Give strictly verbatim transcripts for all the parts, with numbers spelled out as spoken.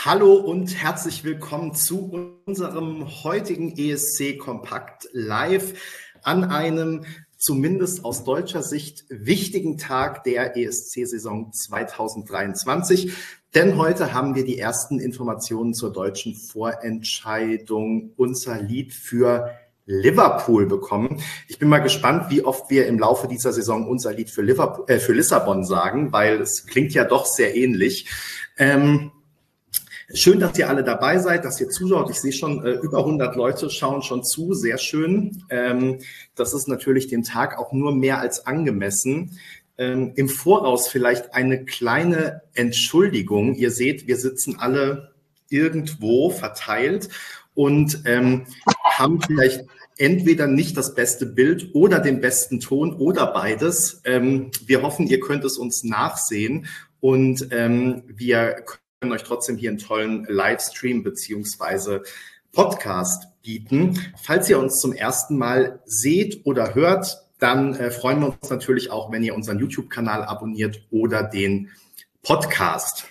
Hallo und herzlich willkommen zu unserem heutigen E S C Kompakt live an einem zumindest aus deutscher Sicht wichtigen Tag der E S C-Saison zweitausenddreiundzwanzig. Denn heute haben wir die ersten Informationen zur deutschen Vorentscheidung Unser Lied für Liverpool bekommen. Ich bin mal gespannt, wie oft wir im Laufe dieser Saison Unser Lied für, Liverpool, äh, für Lissabon sagen, weil es klingt ja doch sehr ähnlich. Ähm, Schön, dass ihr alle dabei seid, dass ihr zuschaut. Ich sehe schon, äh, über hundert Leute schauen schon zu. Sehr schön. Ähm, das ist natürlich dem Tag auch nur mehr als angemessen. Ähm, im Voraus vielleicht eine kleine Entschuldigung. Ihr seht, wir sitzen alle irgendwo verteilt und ähm, haben vielleicht entweder nicht das beste Bild oder den besten Ton oder beides. Ähm, wir hoffen, ihr könnt es uns nachsehen und ähm, wir können euch trotzdem hier einen tollen Livestream beziehungsweise Podcast bieten. Falls ihr uns zum ersten Mal seht oder hört, dann äh, freuen wir uns natürlich auch, wenn ihr unseren YouTube-Kanal abonniert oder den Podcast.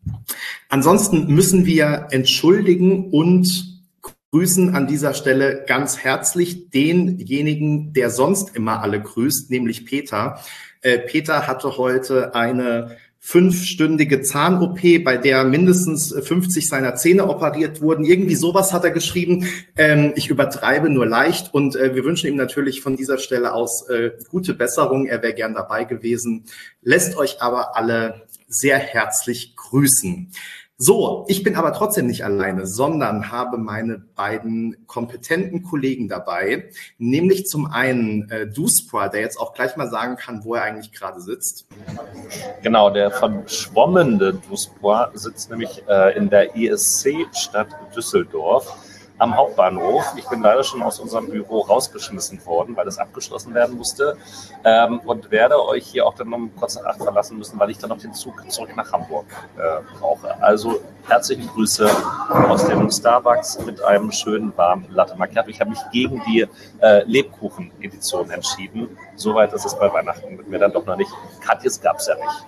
Ansonsten müssen wir entschuldigen und grüßen an dieser Stelle ganz herzlich denjenigen, der sonst immer alle grüßt, nämlich Peter. Äh, Peter hatte heute eine fünfstündige Zahn-O P, bei der mindestens fünfzig seiner Zähne operiert wurden. Irgendwie sowas hat er geschrieben. Ähm, ich übertreibe nur leicht und äh, wir wünschen ihm natürlich von dieser Stelle aus äh, gute Besserung. Er wäre gern dabei gewesen, lässt euch aber alle sehr herzlich grüßen. So, ich bin aber trotzdem nicht alleine, sondern habe meine beiden kompetenten Kollegen dabei, nämlich zum einen äh, Duspra, der jetzt auch gleich mal sagen kann, wo er eigentlich gerade sitzt. Genau, der verschwommene Duspra sitzt nämlich äh, in der E S C-Stadt Düsseldorf am Hauptbahnhof. Ich bin leider schon aus unserem Büro rausgeschmissen worden, weil es abgeschlossen werden musste ähm, und werde euch hier auch dann um kurz nach acht verlassen müssen, weil ich dann noch den Zug zurück nach Hamburg äh, brauche. Also herzliche Grüße aus dem Starbucks mit einem schönen warmen Latte Macchiato. Ich habe mich gegen die äh, Lebkuchen-Edition entschieden. Soweit ist es bei Weihnachten mit mir dann doch noch nicht. Katjes gab es ja nicht.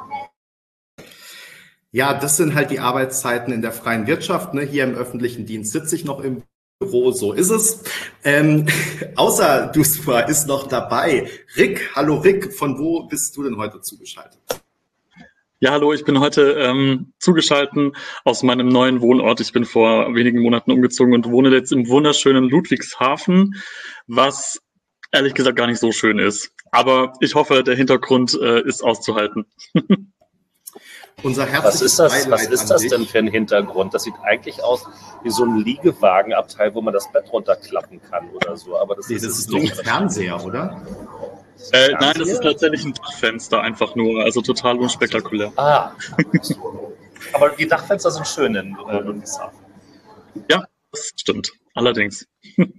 Ja, das sind halt die Arbeitszeiten in der freien Wirtschaft. Ne? Hier im öffentlichen Dienst sitze ich noch im Büro, so ist es. Ähm, außer Duspra ist noch dabei Rick. Hallo Rick, von wo bist du denn heute zugeschaltet? Ja, hallo, ich bin heute ähm, zugeschaltet aus meinem neuen Wohnort. Ich bin vor wenigen Monaten umgezogen und wohne jetzt im wunderschönen Ludwigshafen, was ehrlich gesagt gar nicht so schön ist. Aber ich hoffe, der Hintergrund äh, ist auszuhalten. Unser was ist das, was ist das denn für ein Hintergrund? Das sieht eigentlich aus wie so ein Liegewagenabteil, wo man das Bett runterklappen kann oder so. Aber das, nee, ist, das ist doch ein Fernseher, oder? Äh, nein, das ist tatsächlich ein Dachfenster, einfach nur, also total unspektakulär. Ah, aber die Dachfenster sind schön in äh, Ludwigshafen. Ja, das stimmt, allerdings.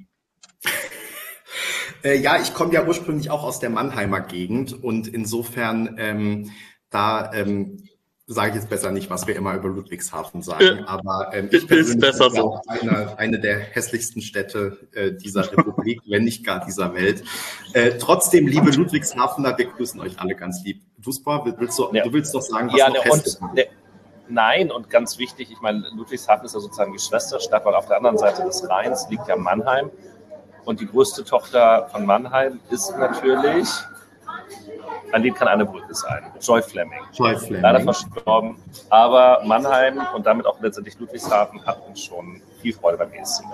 äh, ja, ich komme ja ursprünglich auch aus der Mannheimer Gegend und insofern ähm, da ähm, sage ich jetzt besser nicht, was wir immer über Ludwigshafen sagen, aber ähm, ich persönlich ist besser bin ja auch eine, eine der hässlichsten Städte äh, dieser Republik, wenn nicht gar dieser Welt. Äh, trotzdem, liebe Ludwigshafener, wir grüßen euch alle ganz lieb. Duspra, willst du, ja. du willst doch sagen, was ja, noch ne, hässlich ist? Ne, nein, und ganz wichtig, ich meine, Ludwigshafen ist ja sozusagen die Schwesterstadt, weil auf der anderen Seite des Rheins liegt ja Mannheim und die größte Tochter von Mannheim ist natürlich... Ein Lied kann eine Brücke sein. Joy Fleming. Joy Fleming. Leider verstorben. Aber Mannheim und damit auch letztendlich Ludwigshafen hatten schon viel Freude beim E S C.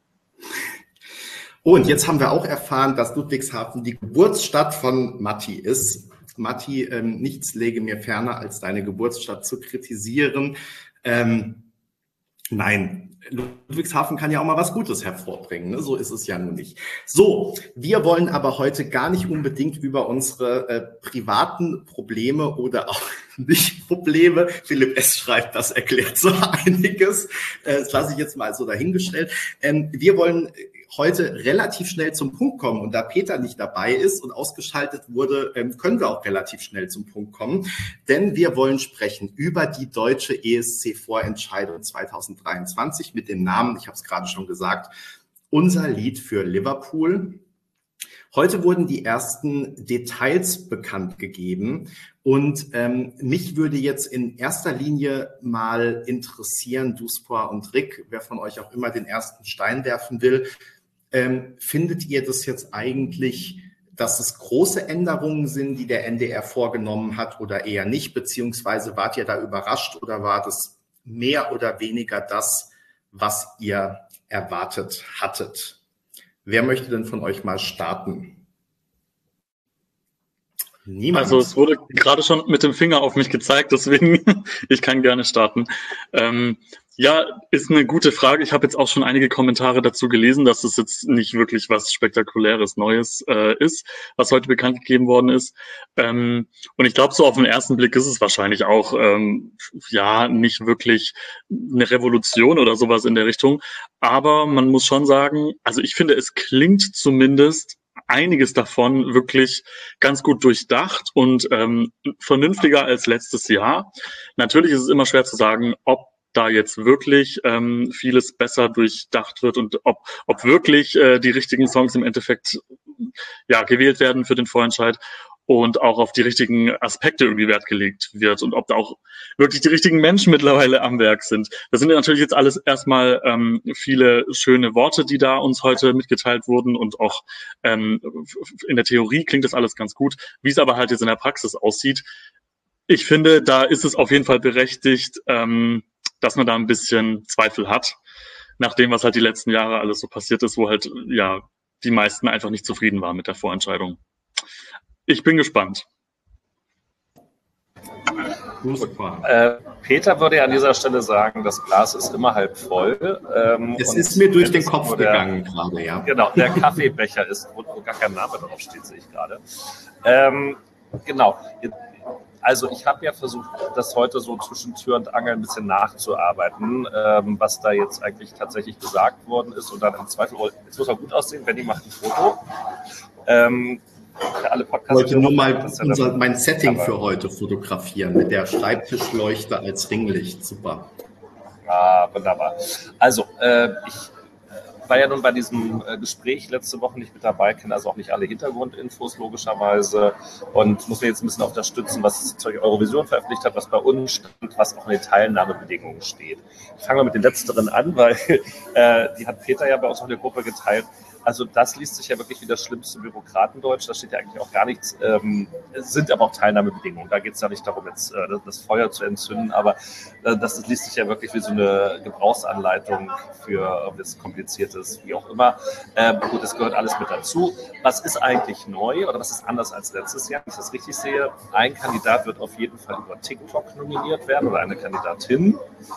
Und jetzt haben wir auch erfahren, dass Ludwigshafen die Geburtsstadt von Matti ist. Matti, ähm, nichts läge mir ferner, als deine Geburtsstadt zu kritisieren. Ähm, nein, Ludwigshafen kann ja auch mal was Gutes hervorbringen, ne? So ist es ja nun nicht. So, wir wollen aber heute gar nicht unbedingt über unsere äh, privaten Probleme oder auch nicht Probleme, Philipp S. schreibt, das erklärt so einiges, äh, das lasse ich jetzt mal so dahingestellt. Ähm, wir wollen heute relativ schnell zum Punkt kommen. Und da Peter nicht dabei ist und ausgeschaltet wurde, können wir auch relativ schnell zum Punkt kommen. Denn wir wollen sprechen über die deutsche E S C-Vorentscheidung zweitausenddreiundzwanzig mit dem Namen, ich habe es gerade schon gesagt, Unser Lied für Liverpool. Heute wurden die ersten Details bekannt gegeben und ähm, mich würde jetzt in erster Linie mal interessieren, Duspor und Rick, wer von euch auch immer den ersten Stein werfen will, ähm, findet ihr das jetzt eigentlich, dass es große Änderungen sind, die der N D R vorgenommen hat oder eher nicht, beziehungsweise wart ihr da überrascht oder war das mehr oder weniger das, was ihr erwartet hattet? Wer möchte denn von euch mal starten? Niemand. Also es wurde gerade schon mit dem Finger auf mich gezeigt, deswegen ich kann gerne starten. Ähm, ja, ist eine gute Frage. Ich habe jetzt auch schon einige Kommentare dazu gelesen, dass es jetzt nicht wirklich was Spektakuläres Neues äh, ist, was heute bekannt gegeben worden ist. Ähm, und ich glaube, so auf den ersten Blick ist es wahrscheinlich auch ähm, ja nicht wirklich eine Revolution oder sowas in der Richtung. Aber man muss schon sagen, also ich finde, es klingt zumindest einiges davon wirklich ganz gut durchdacht und ähm, vernünftiger als letztes Jahr. Natürlich ist es immer schwer zu sagen, ob da jetzt wirklich ähm, vieles besser durchdacht wird und ob ob wirklich äh, die richtigen Songs im Endeffekt ja gewählt werden für den Vorentscheid und auch auf die richtigen Aspekte irgendwie Wert gelegt wird und ob da auch wirklich die richtigen Menschen mittlerweile am Werk sind. Das sind ja natürlich jetzt alles erstmal ähm, viele schöne Worte, die da uns heute mitgeteilt wurden und auch ähm, in der Theorie klingt das alles ganz gut. Wie es aber halt jetzt in der Praxis aussieht, ich finde, da ist es auf jeden Fall berechtigt, ähm, dass man da ein bisschen Zweifel hat, nach dem, was halt die letzten Jahre alles so passiert ist, wo halt ja die meisten einfach nicht zufrieden waren mit der Vorentscheidung. Ich bin gespannt. Äh, Peter würde ja an dieser Stelle sagen, das Glas ist immer halb voll. Ähm, es ist mir durch den Kopf der, gegangen gerade, ja. Genau, der Kaffeebecher ist, wo, wo gar kein Name drauf steht, sehe ich gerade. Ähm, genau. Also ich habe ja versucht, das heute so zwischen Tür und Angel ein bisschen nachzuarbeiten, ähm, was da jetzt eigentlich tatsächlich gesagt worden ist. Und dann im Zweifel, jetzt muss er gut aussehen, Benni macht ein Foto. Ähm, alle ich wollte nur mal unser, mein Setting für heute fotografieren, mit der Schreibtischleuchte als Ringlicht. Super. Ah, wunderbar. Also, äh, ich war ja nun bei diesem äh, Gespräch letzte Woche nicht mit dabei, kenne also auch nicht alle Hintergrundinfos logischerweise und muss mir jetzt ein bisschen unterstützen, was zur Eurovision veröffentlicht hat, was bei uns stand, was auch in den Teilnahmebedingungen steht. Ich fange mal mit den letzteren an, weil äh, die hat Peter ja bei uns auch in der Gruppe geteilt. Also das liest sich ja wirklich wie das schlimmste Bürokratendeutsch, da steht ja eigentlich auch gar nichts, ähm, es sind aber auch Teilnahmebedingungen, da geht es ja nicht darum, jetzt äh, das Feuer zu entzünden, aber äh, das, das liest sich ja wirklich wie so eine Gebrauchsanleitung für etwas Kompliziertes, wie auch immer. Ähm, gut, das gehört alles mit dazu. Was ist eigentlich neu oder was ist anders als letztes Jahr, wenn ich das richtig sehe? Ein Kandidat wird auf jeden Fall über TikTok nominiert werden oder eine Kandidatin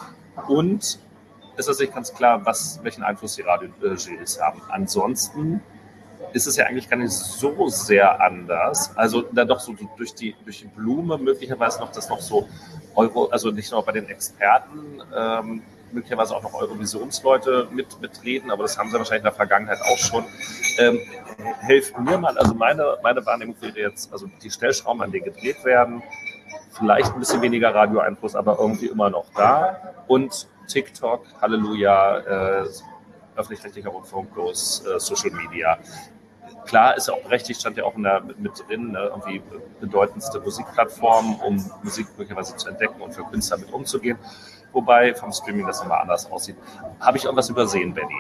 und ist das nicht ganz klar, was, welchen Einfluss die Radio-Juries haben. Ansonsten ist es ja eigentlich gar nicht so sehr anders. Also dann doch so durch die, durch die Blume möglicherweise noch, dass noch so Euro, also nicht nur bei den Experten, ähm, möglicherweise auch noch Eurovisionsleute mit, mitreden, aber das haben sie wahrscheinlich in der Vergangenheit auch schon. Ähm, helft mir mal, also meine, meine Wahrnehmung wäre jetzt, also die Stellschrauben, an denen gedreht werden, vielleicht ein bisschen weniger Radioeinfluss, aber irgendwie immer noch da und TikTok, Halleluja, äh, öffentlich-rechtlicher Rundfunk plus äh, Social Media. Klar, ist ja auch berechtigt, stand ja auch in der, mit, mit drin, ne, irgendwie bedeutendste Musikplattform, um Musik möglicherweise zu entdecken und für Künstler mit umzugehen. Wobei vom Streaming das nochmal anders aussieht. Habe ich irgendwas übersehen, Benni?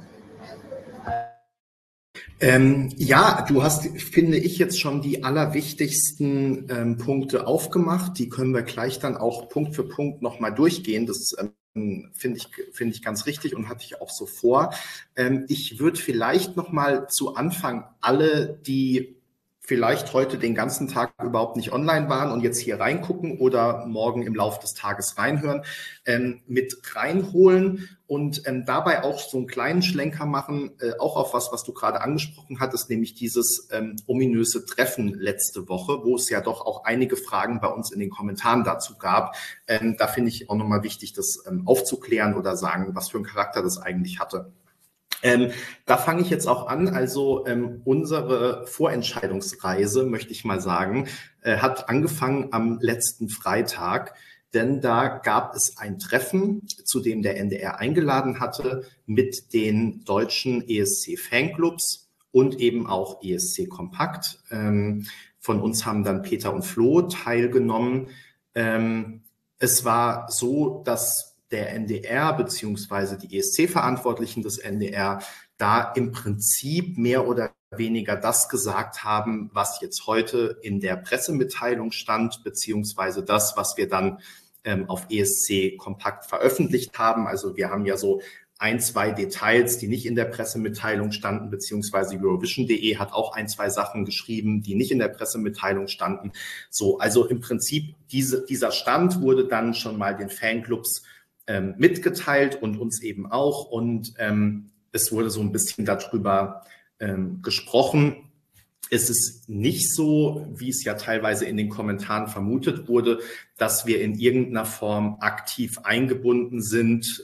Ähm, ja, du hast, finde ich, jetzt schon die allerwichtigsten ähm, Punkte aufgemacht. Die können wir gleich dann auch Punkt für Punkt nochmal durchgehen. Das ähm, finde ich, finde ich ganz richtig und hatte ich auch so vor. Ähm, ich würde vielleicht nochmal zu Anfang alle, die vielleicht heute den ganzen Tag überhaupt nicht online waren und jetzt hier reingucken oder morgen im Laufe des Tages reinhören, ähm, mit reinholen und ähm, dabei auch so einen kleinen Schlenker machen, äh, auch auf was, was du gerade angesprochen hattest, nämlich dieses ähm, ominöse Treffen letzte Woche, wo es ja doch auch einige Fragen bei uns in den Kommentaren dazu gab. Ähm, da finde ich auch nochmal wichtig, das ähm, aufzuklären oder sagen, was für einen Charakter das eigentlich hatte. Ähm, da fange ich jetzt auch an. Also ähm, unsere Vorentscheidungsreise, möchte ich mal sagen, äh, hat angefangen am letzten Freitag, denn da gab es ein Treffen, zu dem der N D R eingeladen hatte mit den deutschen E S C-Fanclubs und eben auch E S C Kompakt. Ähm, von uns haben dann Peter und Flo teilgenommen. Ähm, es war so, dass der N D R beziehungsweise die E S C-Verantwortlichen des N D R da im Prinzip mehr oder weniger das gesagt haben, was jetzt heute in der Pressemitteilung stand, beziehungsweise das, was wir dann ähm, auf E S C Kompakt veröffentlicht haben. Also wir haben ja so ein, zwei Details, die nicht in der Pressemitteilung standen, beziehungsweise Eurovision punkt de hat auch ein, zwei Sachen geschrieben, die nicht in der Pressemitteilung standen. So, also im Prinzip diese, dieser Stand wurde dann schon mal den Fanclubs ähm, mitgeteilt und uns eben auch. Und ähm, es wurde so ein bisschen darüber ähm, gesprochen. Es ist nicht so, wie es ja teilweise in den Kommentaren vermutet wurde, dass wir in irgendeiner Form aktiv eingebunden sind,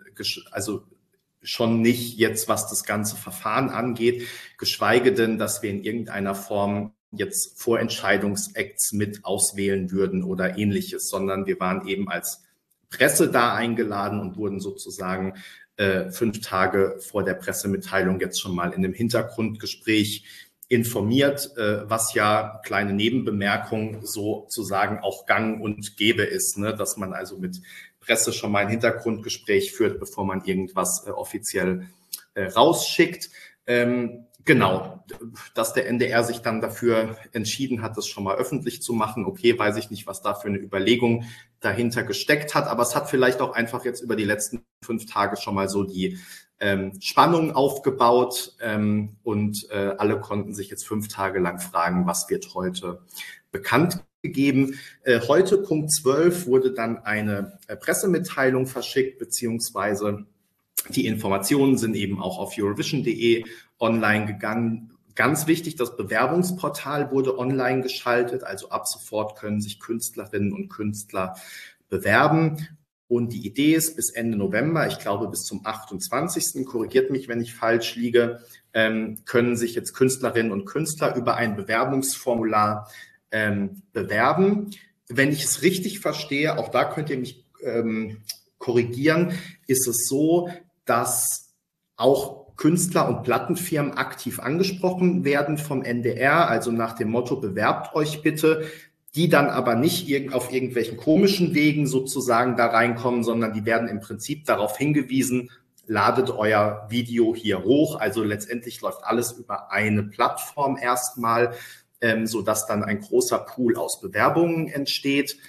also schon nicht jetzt, was das ganze Verfahren angeht, geschweige denn, dass wir in irgendeiner Form jetzt Vorentscheidungsacts mit auswählen würden oder ähnliches, sondern wir waren eben als Presse da eingeladen und wurden sozusagen äh, fünf Tage vor der Pressemitteilung jetzt schon mal in einem Hintergrundgespräch informiert, was ja, kleine Nebenbemerkung, sozusagen auch gang und gäbe ist, ne? Dass man also mit Presse schon mal ein Hintergrundgespräch führt, bevor man irgendwas äh, offiziell äh, rausschickt. Ähm, genau, dass der N D R sich dann dafür entschieden hat, das schon mal öffentlich zu machen. Okay, weiß ich nicht, was da für eine Überlegung dahinter gesteckt hat, aber es hat vielleicht auch einfach jetzt über die letzten fünf Tage schon mal so die Ähm, Spannung aufgebaut ähm, und äh, alle konnten sich jetzt fünf Tage lang fragen, was wird heute bekannt gegeben. Äh, heute, Punkt zwölf, wurde dann eine äh, Pressemitteilung verschickt, beziehungsweise die Informationen sind eben auch auf Eurovision punkt de online gegangen. Ganz wichtig, das Bewerbungsportal wurde online geschaltet, also ab sofort können sich Künstlerinnen und Künstler bewerben. Und die Idee ist, bis Ende November, ich glaube bis zum achtundzwanzigsten, korrigiert mich, wenn ich falsch liege, ähm, können sich jetzt Künstlerinnen und Künstler über ein Bewerbungsformular ähm, bewerben. Wenn ich es richtig verstehe, auch da könnt ihr mich ähm, korrigieren, ist es so, dass auch Künstler und Plattenfirmen aktiv angesprochen werden vom N D R, also nach dem Motto, bewerbt euch bitte, die dann aber nicht auf irgendwelchen komischen Wegen sozusagen da reinkommen, sondern die werden im Prinzip darauf hingewiesen, ladet euer Video hier hoch. Also letztendlich läuft alles über eine Plattform erstmal, ähm, sodass dann ein großer Pool aus Bewerbungen entsteht.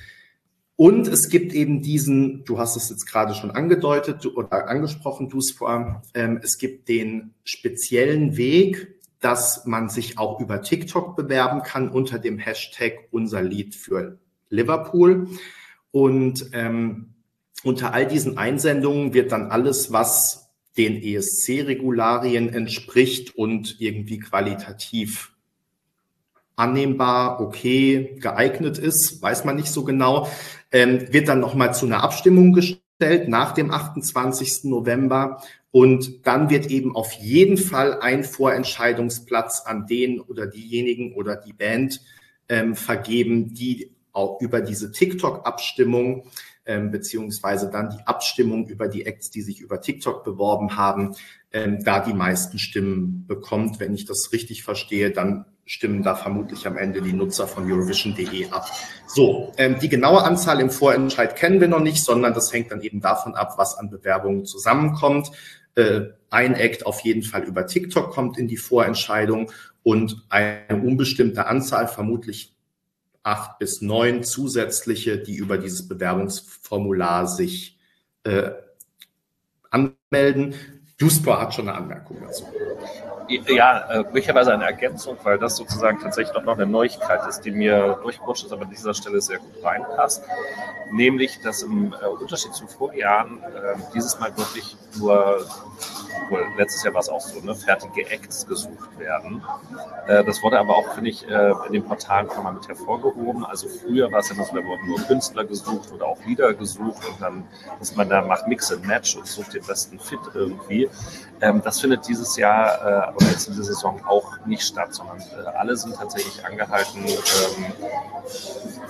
Und es gibt eben diesen, du hast es jetzt gerade schon angedeutet oder angesprochen, Duspor, ähm, es gibt den speziellen Weg, dass man sich auch über TikTok bewerben kann unter dem Hashtag unser Lied für Liverpool. Und ähm, unter all diesen Einsendungen wird dann alles, was den E S C-Regularien entspricht und irgendwie qualitativ annehmbar, okay, geeignet ist, weiß man nicht so genau, ähm, wird dann nochmal zu einer Abstimmung gestellt nach dem achtundzwanzigsten November. Und dann wird eben auf jeden Fall ein Vorentscheidungsplatz an den oder diejenigen oder die Band ähm, vergeben, die auch über diese TikTok-Abstimmung ähm, beziehungsweise dann die Abstimmung über die Acts, die sich über TikTok beworben haben, ähm, da die meisten Stimmen bekommt. Wenn ich das richtig verstehe, dann stimmen da vermutlich am Ende die Nutzer von Eurovision punkt de ab. So, ähm, die genaue Anzahl im Vorentscheid kennen wir noch nicht, sondern das hängt dann eben davon ab, was an Bewerbungen zusammenkommt. Äh, ein Act auf jeden Fall über TikTok kommt in die Vorentscheidung und eine unbestimmte Anzahl, vermutlich acht bis neun zusätzliche, die über dieses Bewerbungsformular sich äh, anmelden. Duspor hat schon eine Anmerkung dazu. Ja, äh, möglicherweise eine Ergänzung, weil das sozusagen tatsächlich auch noch eine Neuigkeit ist, die mir durchgerutscht ist, aber an dieser Stelle sehr gut reinpasst. Nämlich, dass im äh, Unterschied zu Vorjahren äh, dieses Mal wirklich nur, wohl letztes Jahr war es auch so, ne, fertige Acts gesucht werden. Äh, das wurde aber auch, finde ich, äh, in den Portalen schon mal mit hervorgehoben. Also früher war es ja immer so, da wurden nur Künstler gesucht oder auch Lieder gesucht und dann, dass man da macht Mix and Match und sucht den besten Fit irgendwie. Ähm, das findet dieses Jahr äh, oder jetzt in dieser Saison auch nicht statt, sondern äh, alle sind tatsächlich angehalten, ähm,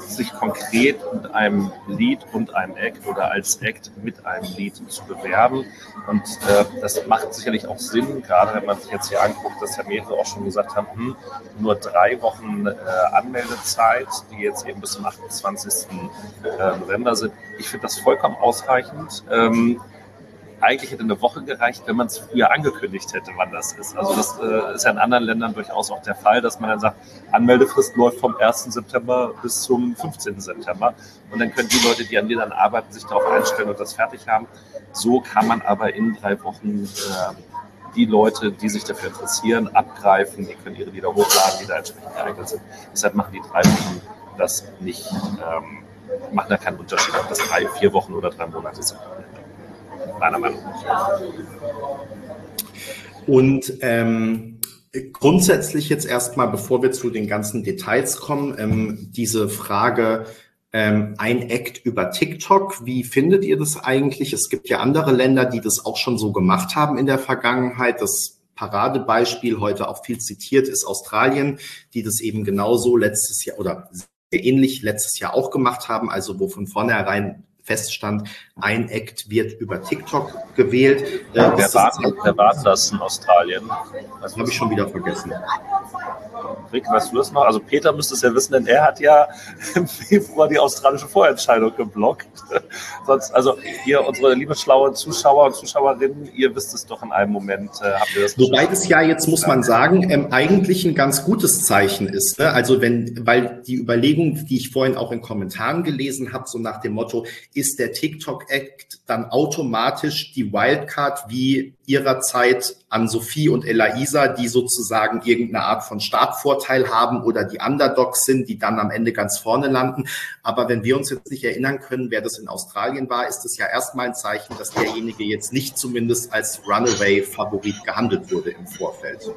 sich konkret mit einem Lied und einem Act oder als Act mit einem Lied zu bewerben. Und äh, das macht sicherlich auch Sinn, gerade wenn man sich jetzt hier anguckt, dass ja mehrere auch schon gesagt haben, hm, nur drei Wochen äh, Anmeldezeit, die jetzt eben bis zum achtundzwanzigsten November sind. Ich finde das vollkommen ausreichend. Ähm, Eigentlich hätte eine Woche gereicht, wenn man es früher angekündigt hätte, wann das ist. Also das äh, ist ja in anderen Ländern durchaus auch der Fall, dass man dann sagt, Anmeldefrist läuft vom ersten September bis zum fünfzehnten September. Und dann können die Leute, die an dir dann arbeiten, sich darauf einstellen und das fertig haben. So kann man aber in drei Wochen äh, die Leute, die sich dafür interessieren, abgreifen. Die können ihre Lieder hochladen, die da entsprechend geeignet sind. Deshalb machen die drei Wochen das nicht, ähm, machen da keinen Unterschied, ob das drei, vier Wochen oder drei Monate sind. Meiner Meinung nach. Und ähm, grundsätzlich jetzt erstmal, bevor wir zu den ganzen Details kommen, ähm, diese Frage, ähm, ein Act über TikTok, wie findet ihr das eigentlich? Es gibt ja andere Länder, die das auch schon so gemacht haben in der Vergangenheit. Das Paradebeispiel, heute auch viel zitiert, ist Australien, die das eben genauso letztes Jahr oder sehr ähnlich letztes Jahr auch gemacht haben, also wo von vornherein feststand, ein Act wird über TikTok gewählt. Äh, wer, war, wer war das in Australien? Das habe ich schon wieder vergessen. Rick, weißt du das noch? Also Peter müsste es ja wissen, denn er hat ja im Februar die australische Vorentscheidung geblockt. Sonst, also ihr, unsere liebe schlauen Zuschauer und Zuschauerinnen, ihr wisst es doch in einem Moment, äh, habt ihr das Wobei das ja jetzt, muss man sagen, ähm, eigentlich ein ganz gutes Zeichen ist. Ne? Also wenn, weil die Überlegung, die ich vorhin auch in Kommentaren gelesen habe, so nach dem Motto, ist der TikTok-Act dann automatisch die Wildcard wie ihrerzeit an Sophie und Elaisa, die sozusagen irgendeine Art von Startvorteil haben oder die Underdogs sind, die dann am Ende ganz vorne landen. Aber wenn wir uns jetzt nicht erinnern können, wer das in Australien war, ist es ja erstmal ein Zeichen, dass derjenige jetzt nicht zumindest als Runaway-Favorit gehandelt wurde im Vorfeld.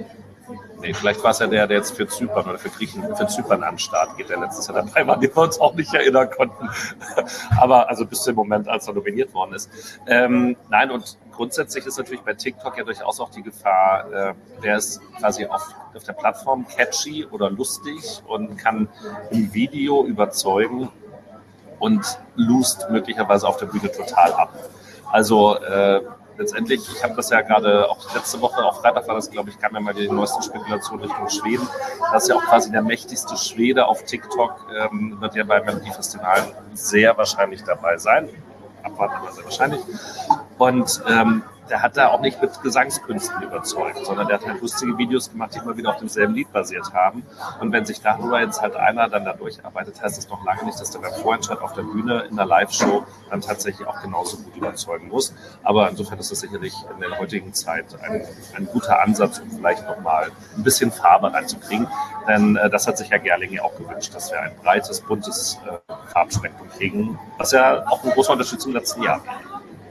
Nee, vielleicht war es ja der, der jetzt für Zypern oder für Griechen, für Zypern an den Start geht, der letztes Jahr dabei war, den wir uns auch nicht erinnern konnten. Aber also bis zum Moment, als er nominiert worden ist. Ähm, nein, und grundsätzlich ist natürlich bei TikTok ja durchaus auch die Gefahr, äh, wer ist quasi auf, auf der Plattform catchy oder lustig und kann im Video überzeugen und lust möglicherweise auf der Bühne total ab. Also äh, letztendlich, ich habe das ja gerade auch letzte Woche, auf Freitag war das, glaube ich, kam ja mal die neuesten Spekulationen Richtung Schweden. Das ist ja auch quasi der mächtigste Schwede auf TikTok, ähm, wird ja beim Melodiefestival sehr wahrscheinlich dabei sein. Abwarten, aber sehr wahrscheinlich. Und ähm, der hat da auch nicht mit Gesangskünsten überzeugt, sondern der hat halt lustige Videos gemacht, die immer wieder auf demselben Lied basiert haben. Und wenn sich darüber jetzt halt einer dann da durcharbeitet, heißt das noch lange nicht, dass der beim Vorentscheid auf der Bühne in der Live-Show dann tatsächlich auch genauso gut überzeugen muss. Aber insofern ist das sicherlich in der heutigen Zeit ein, ein guter Ansatz, um vielleicht nochmal ein bisschen Farbe reinzukriegen. Denn äh, das hat sich ja Gerling ja auch gewünscht, dass wir ein breites, buntes äh, Farbspektrum kriegen, was ja auch ein großer Unterschied zum letzten Jahr war.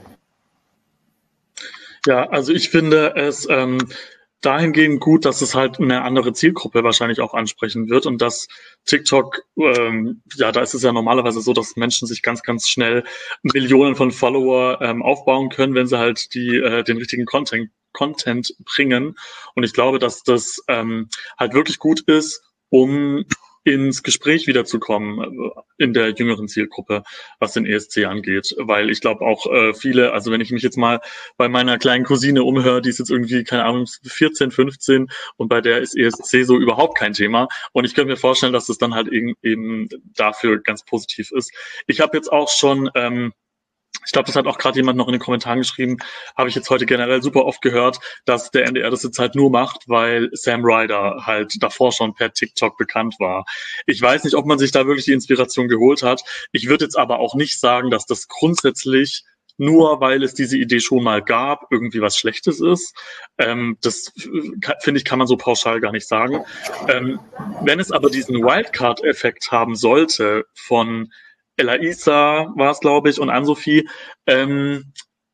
Ja, also ich finde es ähm, dahingehend gut, dass es halt eine andere Zielgruppe wahrscheinlich auch ansprechen wird und dass TikTok, ähm, ja, da ist es ja normalerweise so, dass Menschen sich ganz, ganz schnell Millionen von Follower ähm, aufbauen können, wenn sie halt die äh, den richtigen Content Content bringen. Und ich glaube, dass das ähm, halt wirklich gut ist, um ins Gespräch wiederzukommen in der jüngeren Zielgruppe, was den E S C angeht. Weil ich glaube auch äh, viele, also wenn ich mich jetzt mal bei meiner kleinen Cousine umhöre, die ist jetzt irgendwie, keine Ahnung, vierzehn, fünfzehn und bei der ist E S C so überhaupt kein Thema. Und ich könnte mir vorstellen, dass es dann halt eben, eben dafür ganz positiv ist. Ich habe jetzt auch schon... Ähm, Ich glaube, das hat auch gerade jemand noch in den Kommentaren geschrieben, habe ich jetzt heute generell super oft gehört, dass der N D R das jetzt halt nur macht, weil Sam Ryder halt davor schon per TikTok bekannt war. Ich weiß nicht, ob man sich da wirklich die Inspiration geholt hat. Ich würde jetzt aber auch nicht sagen, dass das grundsätzlich nur, weil es diese Idee schon mal gab, irgendwie was Schlechtes ist. Ähm, das, finde ich, kann man so pauschal gar nicht sagen. Ähm, wenn es aber diesen Wildcard-Effekt haben sollte von Elaisa war es, glaube ich, und Ann-Sophie, ähm,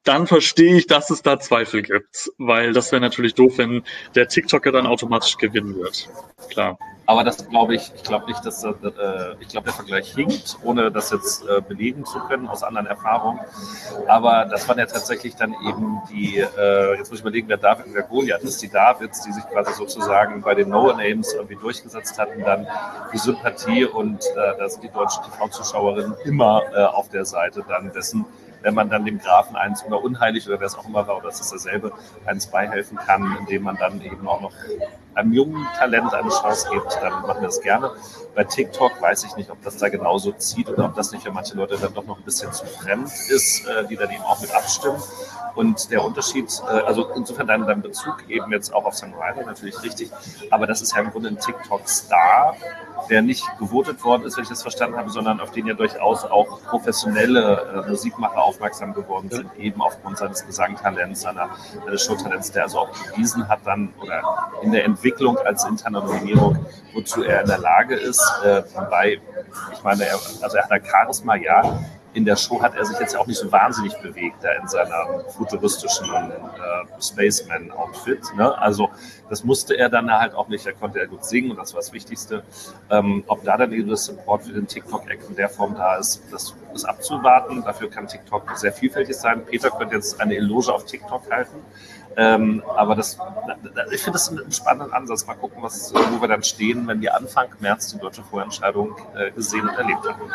dann verstehe ich, dass es da Zweifel gibt, weil das wäre natürlich doof, wenn der TikToker dann automatisch gewinnen wird. Klar. Aber das glaube ich, ich glaube nicht, dass äh, ich glaube, der Vergleich hinkt, ohne das jetzt äh, belegen zu können aus anderen Erfahrungen. Aber das waren ja tatsächlich dann eben die, äh, jetzt muss ich überlegen, wer David und wer Goliath ist, die Davids, die sich quasi sozusagen bei den No-Names irgendwie durchgesetzt hatten, dann die Sympathie und äh, da sind die deutschen T V-Zuschauerinnen immer äh, auf der Seite dann dessen, wenn man dann dem Grafen eins oder unheilig oder wer es auch immer war, oder es ist dasselbe, eins beihelfen kann, indem man dann eben auch noch einem jungen Talent eine Chance gibt, dann machen wir das gerne. Bei TikTok weiß ich nicht, ob das da genauso zieht oder ob das nicht für manche Leute dann doch noch ein bisschen zu fremd ist, äh, die dann eben auch mit abstimmen. Und der Unterschied, äh, also insofern dann, dann Bezug eben jetzt auch auf Sam Ryder natürlich richtig, aber das ist ja im Grunde ein TikTok-Star, der nicht gewotet worden ist, wenn ich das verstanden habe, sondern auf den ja durchaus auch professionelle äh, Musikmacher aufmerksam geworden sind, eben aufgrund seines Gesangtalents, seiner, seines Showtalents, der also auch bewiesen hat dann oder in der Entwicklung als interne Nominierung, wozu er in der Lage ist. Äh, wobei, ich meine, er, also er hat ein Charisma, ja. In der Show hat er sich jetzt auch nicht so wahnsinnig bewegt, da in seiner futuristischen äh, Spaceman-Outfit. Ne? Also das musste er dann halt auch nicht, er konnte ja gut singen und das war das Wichtigste. Ähm, ob da dann eben das Support für den TikTok-Act in der Form da ist, das ist abzuwarten. Dafür kann TikTok sehr vielfältig sein. Peter könnte jetzt eine Eloge auf TikTok halten. Ähm, aber das, ich finde das einen spannenden Ansatz. Mal gucken, was, wo wir dann stehen, wenn wir Anfang März die deutsche Vorentscheidung äh, gesehen und erlebt haben.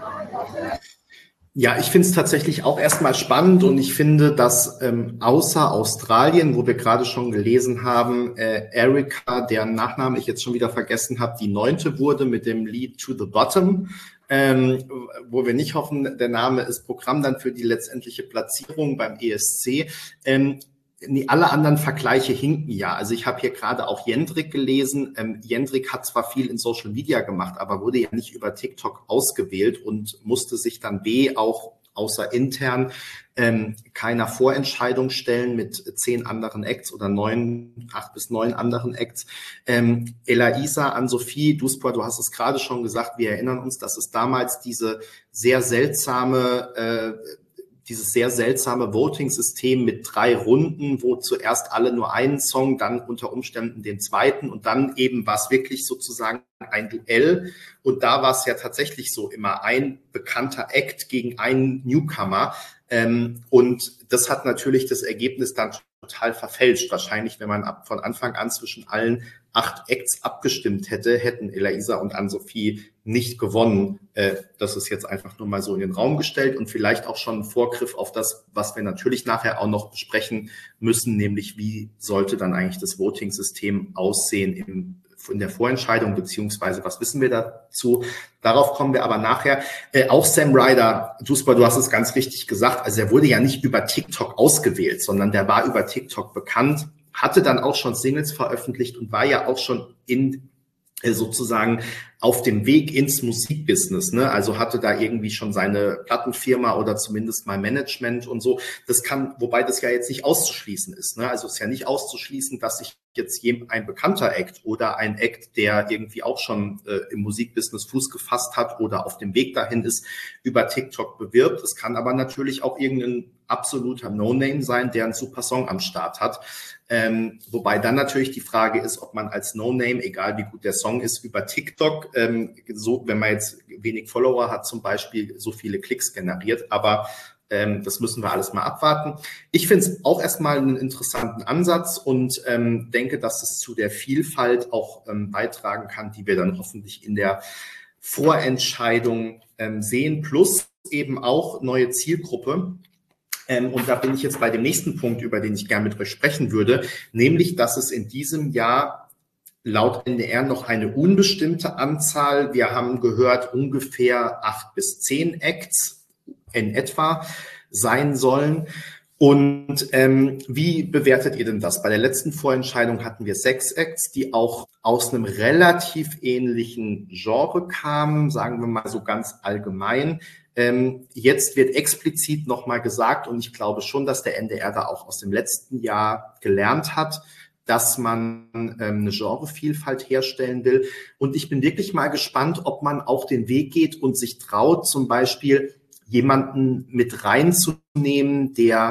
Ja, ich finde es tatsächlich auch erstmal spannend und ich finde, dass ähm, außer Australien, wo wir gerade schon gelesen haben, äh, Erika, deren Nachname ich jetzt schon wieder vergessen habe, die neunte wurde mit dem Lied To the Bottom, ähm, wo wir nicht hoffen, der Name ist Programm dann für die letztendliche Platzierung beim E S C. Ähm, Alle anderen Vergleiche hinken ja. Also ich habe hier gerade auch Jendrik gelesen. Ähm, Jendrik hat zwar viel in Social Media gemacht, aber wurde ja nicht über TikTok ausgewählt und musste sich dann B auch außer intern ähm, keiner Vorentscheidung stellen mit zehn anderen Acts oder neun, acht bis neun anderen Acts. Ähm, Elaisa, Ann-Sophie, Duspor, du hast es gerade schon gesagt, wir erinnern uns, dass es damals diese sehr seltsame äh, dieses sehr seltsame Voting-System mit drei Runden, wo zuerst alle nur einen Song, dann unter Umständen den zweiten und dann eben war es wirklich sozusagen ein Duell. Und da war es ja tatsächlich so immer ein bekannter Act gegen einen Newcomer. Ähm, und das hat natürlich das Ergebnis dann total verfälscht. Wahrscheinlich, wenn man ab, von Anfang an zwischen allen acht Acts abgestimmt hätte, hätten Elaisa und Ann-Sophie nicht gewonnen. Äh, das ist jetzt einfach nur mal so in den Raum gestellt und vielleicht auch schon ein Vorgriff auf das, was wir natürlich nachher auch noch besprechen müssen, nämlich wie sollte dann eigentlich das Voting-System aussehen im, in der Vorentscheidung, beziehungsweise was wissen wir dazu? Darauf kommen wir aber nachher. Äh, auch Sam Ryder, Duspor, du hast es ganz richtig gesagt, also er wurde ja nicht über TikTok ausgewählt, sondern der war über TikTok bekannt, hatte dann auch schon Singles veröffentlicht und war ja auch schon in äh, sozusagen auf dem Weg ins Musikbusiness, ne? Also hatte da irgendwie schon seine Plattenfirma oder zumindest mal Management und so. Das kann, wobei das ja jetzt nicht auszuschließen ist, ne? Also es ist ja nicht auszuschließen, dass sich jetzt ein bekannter Act oder ein Act, der irgendwie auch schon äh, im Musikbusiness Fuß gefasst hat oder auf dem Weg dahin ist, über TikTok bewirbt. Es kann aber natürlich auch irgendein absoluter No-Name sein, der einen super Song am Start hat. Ähm, wobei dann natürlich die Frage ist, ob man als No-Name, egal wie gut der Song ist, über TikTok, ähm, so, wenn man jetzt wenig Follower hat, zum Beispiel so viele Klicks generiert. Aber ähm, das müssen wir alles mal abwarten. Ich finde es auch erstmal einen interessanten Ansatz und ähm, denke, dass es zu der Vielfalt auch ähm, beitragen kann, die wir dann hoffentlich in der Vorentscheidung ähm, sehen. Plus eben auch neue Zielgruppe. Ähm, und da bin ich jetzt bei dem nächsten Punkt, über den ich gerne mit euch sprechen würde, nämlich, dass es in diesem Jahr laut N D R noch eine unbestimmte Anzahl, wir haben gehört, ungefähr acht bis zehn Acts in etwa sein sollen. Und ähm, wie bewertet ihr denn das? Bei der letzten Vorentscheidung hatten wir sechs Acts, die auch aus einem relativ ähnlichen Genre kamen, sagen wir mal so ganz allgemein. Ähm, jetzt wird explizit nochmal gesagt, und ich glaube schon, dass der N D R da auch aus dem letzten Jahr gelernt hat, dass man ähm, eine Genrevielfalt herstellen will. Und ich bin wirklich mal gespannt, ob man auch den Weg geht und sich traut, zum Beispiel jemanden mit reinzunehmen, der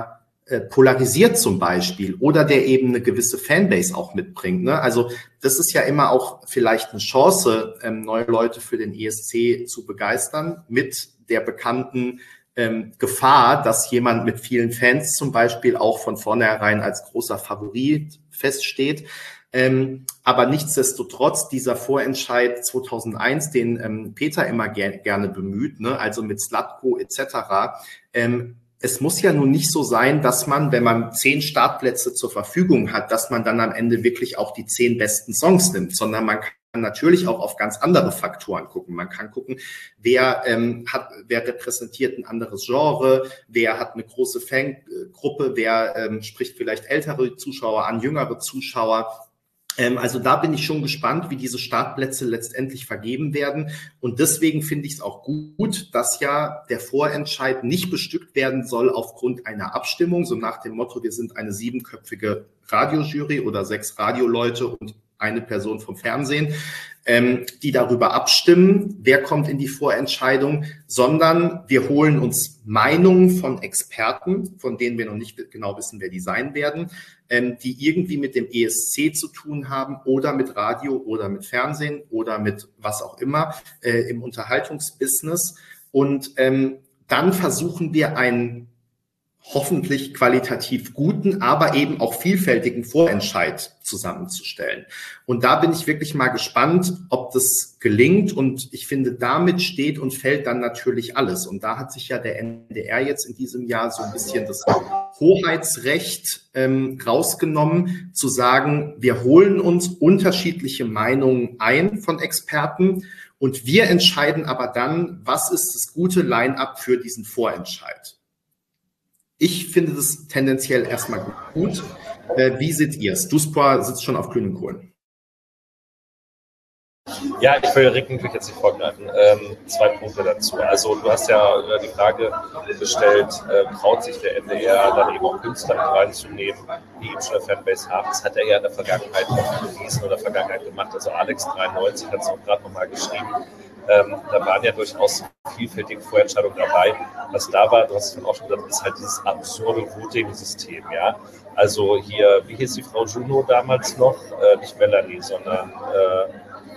äh, polarisiert zum Beispiel oder der eben eine gewisse Fanbase auch mitbringt. Ne? Also das ist ja immer auch vielleicht eine Chance, ähm, neue Leute für den E S C zu begeistern, mit der bekannten ähm, Gefahr, dass jemand mit vielen Fans zum Beispiel auch von vornherein als großer Favorit feststeht. Ähm, aber nichtsdestotrotz, dieser Vorentscheid zweitausendeins, den ähm, Peter immer ger gerne bemüht, ne, also mit Slatko et cetera, ähm, es muss ja nun nicht so sein, dass man, wenn man zehn Startplätze zur Verfügung hat, dass man dann am Ende wirklich auch die zehn besten Songs nimmt, sondern man kann natürlich auch auf ganz andere Faktoren gucken. Man kann gucken, wer ähm, hat, wer repräsentiert ein anderes Genre, wer hat eine große Fangruppe, wer ähm, spricht vielleicht ältere Zuschauer an, jüngere Zuschauer. Also da bin ich schon gespannt, wie diese Startplätze letztendlich vergeben werden. Und deswegen finde ich es auch gut, dass ja der Vorentscheid nicht bestückt werden soll aufgrund einer Abstimmung, so nach dem Motto, wir sind eine siebenköpfige Radiojury oder sechs Radioleute und eine Person vom Fernsehen, ähm, die darüber abstimmen, wer kommt in die Vorentscheidung, sondern wir holen uns Meinungen von Experten, von denen wir noch nicht genau wissen, wer die sein werden, ähm, die irgendwie mit dem E S C zu tun haben oder mit Radio oder mit Fernsehen oder mit was auch immer äh, im Unterhaltungsbusiness. Und ähm, dann versuchen wir einen hoffentlich qualitativ guten, aber eben auch vielfältigen Vorentscheid zusammenzustellen. Und da bin ich wirklich mal gespannt, ob das gelingt. Und ich finde, damit steht und fällt dann natürlich alles. Und da hat sich ja der N D R jetzt in diesem Jahr so ein bisschen das Hoheitsrecht ähm, rausgenommen, zu sagen, wir holen uns unterschiedliche Meinungen ein von Experten und wir entscheiden aber dann, was ist das gute Line-up für diesen Vorentscheid. Ich finde das tendenziell erstmal gut. Äh, wie seht ihr es? Duspoir sitzt schon auf grünen Kohlen. Ja, ich will Rick natürlich jetzt nicht vorgreifen. Ähm, zwei Punkte dazu. Also du hast ja äh, die Frage gestellt, äh, traut sich der N D R dann eben auch Künstler mit reinzunehmen, die eben schon eine Fanbase haben. Das hat er ja in der Vergangenheit bewiesen oder Vergangenheit gemacht. Also Alex dreiundneunzig hat es auch gerade nochmal geschrieben. Ähm, da waren ja durchaus vielfältige Vorentscheidungen dabei. Was da war, du hast es auch schon gesagt, ist halt dieses absurde Voting-System, ja. Also hier, wie hieß die Frau Juno damals noch? Äh, nicht Melanie, sondern äh,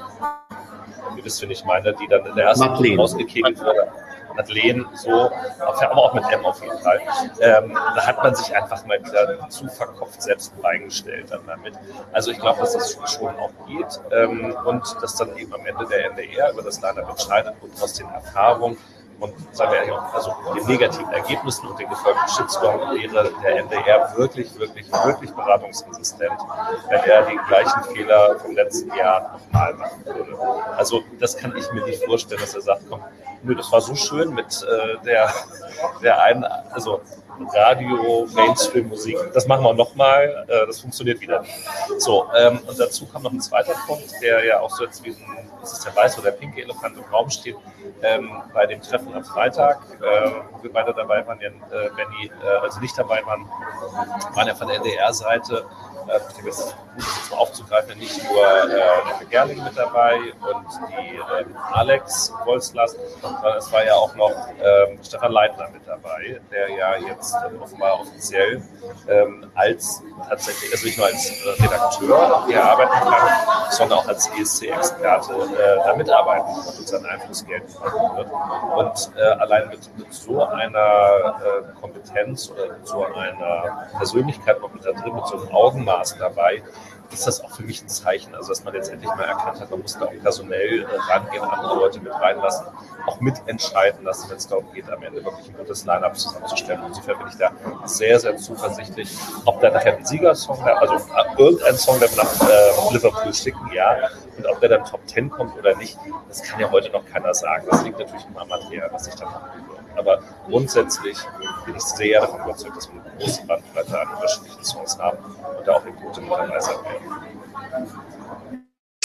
ihr wisst, wen ich meine, die dann in der ersten Runde rausgekegelt wurde. Madeleine, so, aber auch mit M auf jeden Fall. Ähm, da hat man sich einfach mal wieder zu verkopft selbst reingestellt dann damit. Also ich glaube, dass das schon auch geht ähm, und dass dann eben am Ende der N D R über das Line-up entscheidet und aus den Erfahrungen und sagen wir ja, also den negativen Ergebnissen und den gefolgten Shitstorm wäre der N D R wirklich, wirklich, wirklich beratungsresistent, wenn er den gleichen Fehler vom letzten Jahr nochmal machen würde. Also das kann ich mir nicht vorstellen, dass er sagt, komm, nö, das war so schön mit äh, der, der einen, also Radio, Mainstream-Musik, das machen wir nochmal, äh, das funktioniert wieder nicht. So, ähm, und dazu kommt noch ein zweiter Punkt, der ja auch so jetzt wie ein, das ist der weiße oder der pinke Elefant im Raum steht, ähm, bei dem Treffen am Freitag, äh, wo wir beide dabei waren, ja, äh, Benny, äh, also nicht dabei waren, waren ja von der N D R-Seite, äh, ich denke, es ist gut, das jetzt mal aufzugreifen, nicht nur äh, Gerling mit dabei und die äh, Alex Wolzlers, sondern es war ja auch noch äh, Stefan Leitner mit dabei, der ja jetzt äh, offenbar offiziell ähm, als tatsächlich, also nicht nur als äh, Redakteur hier arbeiten kann, sondern auch als E S C-Experte äh, da mitarbeiten kann und seinen Einfluss geltend machen wird. Und äh, allein mit, mit so einer äh, Kompetenz oder mit so einer Persönlichkeit noch mit da drin, mit so einem Augenmaß dabei, ist das auch für mich ein Zeichen, also dass man jetzt endlich mal erkannt hat, man muss da auch personell äh, rangehen, andere Leute mit reinlassen, auch mitentscheiden lassen, wenn es darum geht, am Ende wirklich ein gutes Line-Up zusammenzustellen. Insofern bin ich da sehr, sehr zuversichtlich. Ob da nachher ein Siegersong, also irgendein Song, der wir nach äh, Liverpool schicken, ja, und ob der dann Top Ten kommt oder nicht, das kann ja heute noch keiner sagen. Das liegt natürlich immer am Material, was ich da machen würde. Aber grundsätzlich bin ich sehr davon überzeugt, dass wir eine große Bandbreite an unterschiedlichen Songs haben und da auch eine gute mit dabei sein werden.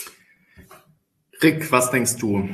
Rick, was denkst du?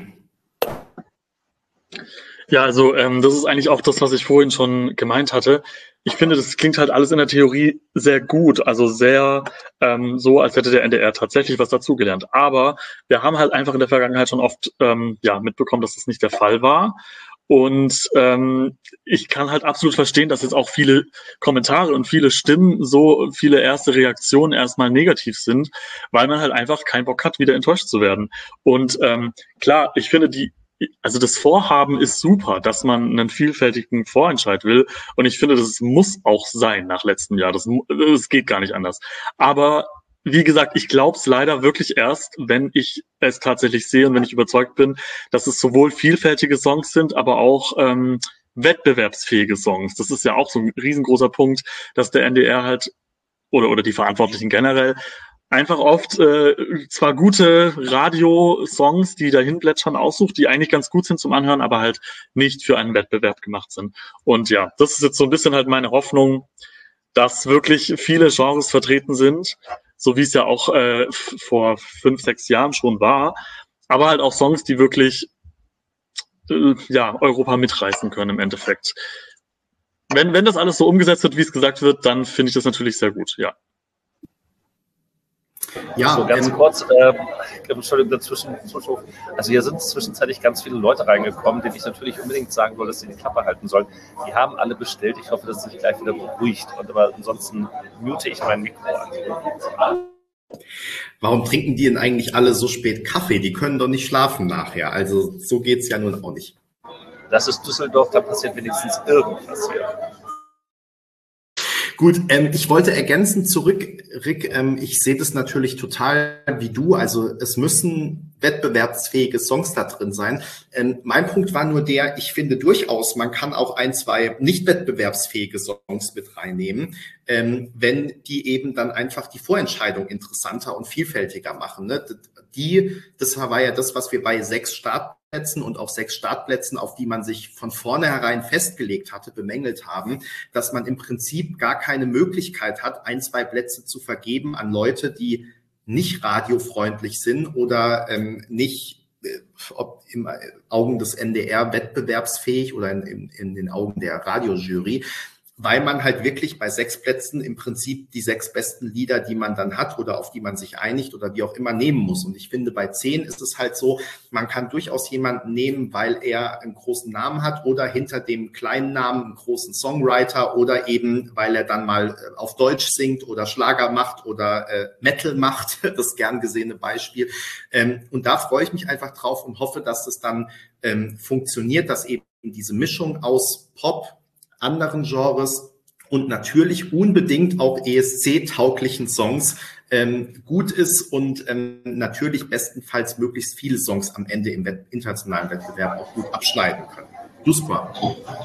Ja, also ähm, das ist eigentlich auch das, was ich vorhin schon gemeint hatte. Ich finde, das klingt halt alles in der Theorie sehr gut, also sehr ähm, so, als hätte der N D R tatsächlich was dazugelernt. Aber wir haben halt einfach in der Vergangenheit schon oft ähm, ja mitbekommen, dass das nicht der Fall war. Und ähm, ich kann halt absolut verstehen, dass jetzt auch viele Kommentare und viele Stimmen, so viele erste Reaktionen erstmal negativ sind, weil man halt einfach keinen Bock hat, wieder enttäuscht zu werden. Und ähm, klar, ich finde die, also das Vorhaben ist super, dass man einen vielfältigen Vorentscheid will. Und ich finde, das muss auch sein nach letztem Jahr. Das, das geht gar nicht anders. Aber wie gesagt, ich glaube es leider wirklich erst, wenn ich es tatsächlich sehe und wenn ich überzeugt bin, dass es sowohl vielfältige Songs sind, aber auch ähm, wettbewerbsfähige Songs. Das ist ja auch so ein riesengroßer Punkt, dass der N D R halt oder oder die Verantwortlichen generell einfach oft äh, zwar gute Radiosongs, die dahin plätschern, aussucht, die eigentlich ganz gut sind zum Anhören, aber halt nicht für einen Wettbewerb gemacht sind. Und ja, das ist jetzt so ein bisschen halt meine Hoffnung, dass wirklich viele Genres vertreten sind, so wie es ja auch äh, vor fünf, sechs Jahren schon war, aber halt auch Songs, die wirklich äh, ja Europa mitreißen können im Endeffekt. Wenn wenn das alles so umgesetzt wird, wie es gesagt wird, dann finde ich das natürlich sehr gut, ja. Ja, so ganz ähm, kurz, äh, Entschuldigung, dazwischen, also hier sind zwischenzeitlich ganz viele Leute reingekommen, denen ich natürlich unbedingt sagen soll, dass sie die Klappe halten sollen. Die haben alle bestellt, ich hoffe, dass sich gleich wieder beruhigt. Und aber ansonsten mute ich mein Mikro an. Warum trinken die denn eigentlich alle so spät Kaffee? Die können doch nicht schlafen nachher. Also so geht's ja nun auch nicht. Das ist Düsseldorf, da passiert wenigstens irgendwas hier. Gut, ähm, ich wollte ergänzen zurück, Rick, ähm, ich sehe das natürlich total wie du, also es müssen wettbewerbsfähige Songs da drin sein. Ähm, mein Punkt war nur der, ich finde durchaus, man kann auch ein, zwei nicht wettbewerbsfähige Songs mit reinnehmen, ähm, wenn die eben dann einfach die Vorentscheidung interessanter und vielfältiger machen. Ne? Die, das war ja das, was wir bei sechs Startplätzen und auch sechs Startplätzen, auf die man sich von vornherein festgelegt hatte, bemängelt haben, dass man im Prinzip gar keine Möglichkeit hat, ein, zwei Plätze zu vergeben an Leute, die nicht radiofreundlich sind oder ähm, nicht, äh, ob im Augen des N D R wettbewerbsfähig oder in, in, in den Augen der Radiojury, weil man halt wirklich bei sechs Plätzen im Prinzip die sechs besten Lieder, die man dann hat oder auf die man sich einigt oder wie auch immer nehmen muss. Und ich finde, bei zehn ist es halt so, man kann durchaus jemanden nehmen, weil er einen großen Namen hat oder hinter dem kleinen Namen einen großen Songwriter oder eben, weil er dann mal auf Deutsch singt oder Schlager macht oder äh, Metal macht, das gern gesehene Beispiel. Ähm, und da freue ich mich einfach drauf und hoffe, dass es dann ähm, funktioniert, dass eben diese Mischung aus Pop, anderen Genres und natürlich unbedingt auch E S C-tauglichen Songs ähm, gut ist und ähm, natürlich bestenfalls möglichst viele Songs am Ende im Wett- internationalen Wettbewerb auch gut abschneiden können. Duspra.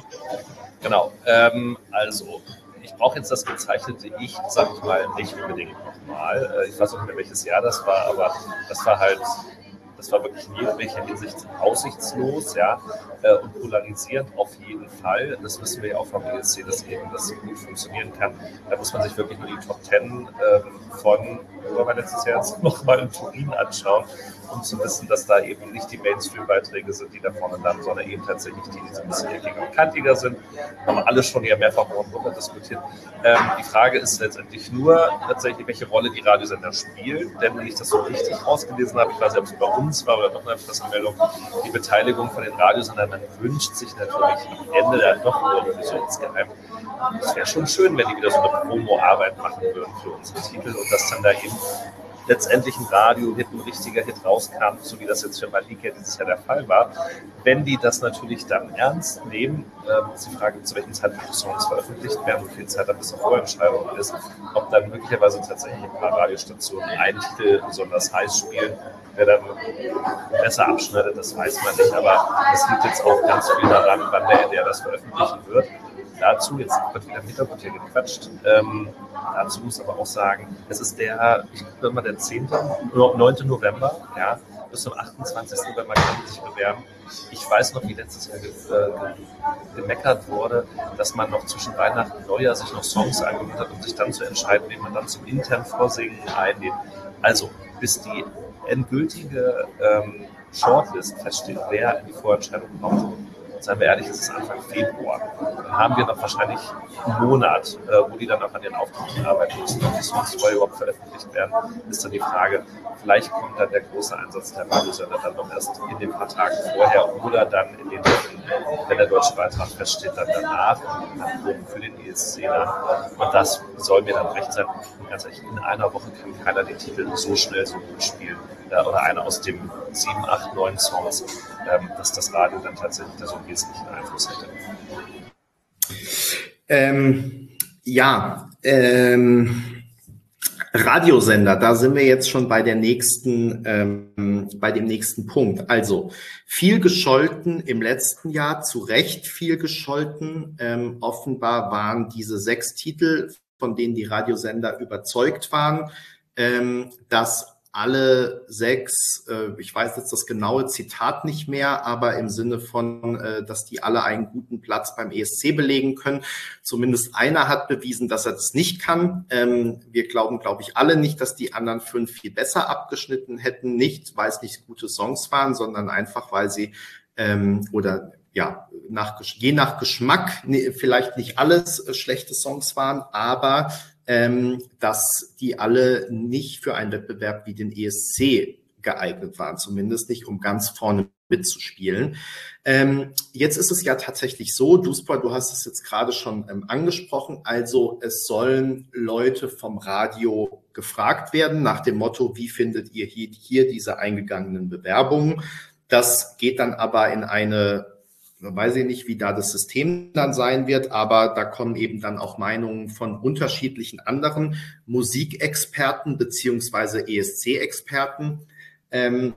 Genau, ähm, also ich brauche jetzt das gezeichnete Ich, sag ich mal, nicht unbedingt nochmal. Ich weiß auch nicht mehr, welches Jahr das war, aber das war halt... Das war wirklich in jeder Hinsicht aussichtslos, ja, und polarisierend auf jeden Fall. Das wissen wir ja auch vom E S C, dass eben das gut funktionieren kann. Da muss man sich wirklich nur die Top Ten ähm, von, wo wir letztes Jahr jetzt nochmal in Turin anschauen, um zu wissen, dass da eben nicht die Mainstream-Beiträge sind, die da vorne landen, sondern eben tatsächlich die, die so ein bisschen eckiger und kantiger sind. Haben wir alle schon ja mehrfach hoch und runter diskutiert. Ähm, die Frage ist letztendlich nur tatsächlich, welche Rolle die Radiosender spielen. Denn wenn ich das so richtig ausgelesen habe, ich weiß nicht, ob es bei uns war oder doch eine Pressemeldung, die Beteiligung von den Radiosendern, man wünscht sich natürlich am Ende dann doch irgendwie so insgeheim. Es wäre schon schön, wenn die wieder so eine Promo-Arbeit machen würden für unsere Titel und dass dann da eben letztendlich ein Radio-Hit, ein richtiger Hit rauskam, so wie das jetzt für Malika dieses Jahr der Fall war. Wenn die das natürlich dann ernst nehmen, ähm, ist die Frage, zu welchem Zeitpunkt die Songs veröffentlicht werden, wie viel Zeit dann bis zur Vorentscheidung ist, ob dann möglicherweise tatsächlich ein paar Radiostationen einen Titel besonders heiß spielen, wer dann besser abschneidet, das weiß man nicht, aber es liegt jetzt auch ganz viel daran, wann der N D R das veröffentlichen wird. Dazu, jetzt wird wieder im Hintergrund hier gequatscht, ähm, dazu muss aber auch sagen, es ist der, ich glaube mal der zehnte, neunte November, ja, bis zum achtundzwanzigsten November kann man sich bewerben. Ich weiß noch, wie letztes Jahr ge äh, gemeckert wurde, dass man noch zwischen Weihnachten und Neujahr sich noch Songs angehört hat, um sich dann zu entscheiden, wen man dann zum internen Vorsingen einlädt. Also, bis die endgültige ähm, Shortlist feststeht, wer in die Vorentscheidung kommt, seien wir ehrlich, es ist Anfang Februar. haben wir noch wahrscheinlich einen Monat, äh, wo die dann auch an den Auftritten arbeiten müssen. Ob die Songs vorher überhaupt veröffentlicht werden, ist dann die Frage. Vielleicht kommt dann der große Einsatz der Radiosender dann noch erst in den paar Tagen vorher oder dann in den Wochen, wenn der deutsche Beitrag feststeht, dann danach für den E S C dann. Und das soll mir dann recht sein. Und ganz ehrlich, in einer Woche kann keiner den Titel so schnell so gut spielen. Äh, oder einer aus dem sieben, acht, neun Songs, ähm, dass das Radio dann tatsächlich da so einen wesentlichen Einfluss hätte. Ähm, ja, ähm, Radiosender, da sind wir jetzt schon bei der nächsten, ähm, bei dem nächsten Punkt. Also viel gescholten im letzten Jahr, zu Recht viel gescholten. Ähm, offenbar waren diese sechs Titel, von denen die Radiosender überzeugt waren, ähm, dass alle sechs, äh, ich weiß jetzt das genaue Zitat nicht mehr, aber im Sinne von, äh, dass die alle einen guten Platz beim E S C belegen können. Zumindest einer hat bewiesen, dass er das nicht kann. Ähm, wir glauben, glaube ich, alle nicht, dass die anderen fünf viel besser abgeschnitten hätten. Nicht, weil es nicht gute Songs waren, sondern einfach, weil sie ähm, oder ja, nach, je nach Geschmack nee, vielleicht nicht alles äh, schlechte Songs waren, aber ähm, dass die alle nicht für einen Wettbewerb wie den E S C geeignet waren, zumindest nicht, um ganz vorne mitzuspielen. Ähm, jetzt ist es ja tatsächlich so, Duspor, du hast es jetzt gerade schon ähm, angesprochen, also es sollen Leute vom Radio gefragt werden nach dem Motto, wie findet ihr hier, hier diese eingegangenen Bewerbungen? Das geht dann aber in eine, weiß ich nicht, wie da das System dann sein wird, aber da kommen eben dann auch Meinungen von unterschiedlichen anderen Musikexperten beziehungsweise E S C-Experten. Ähm,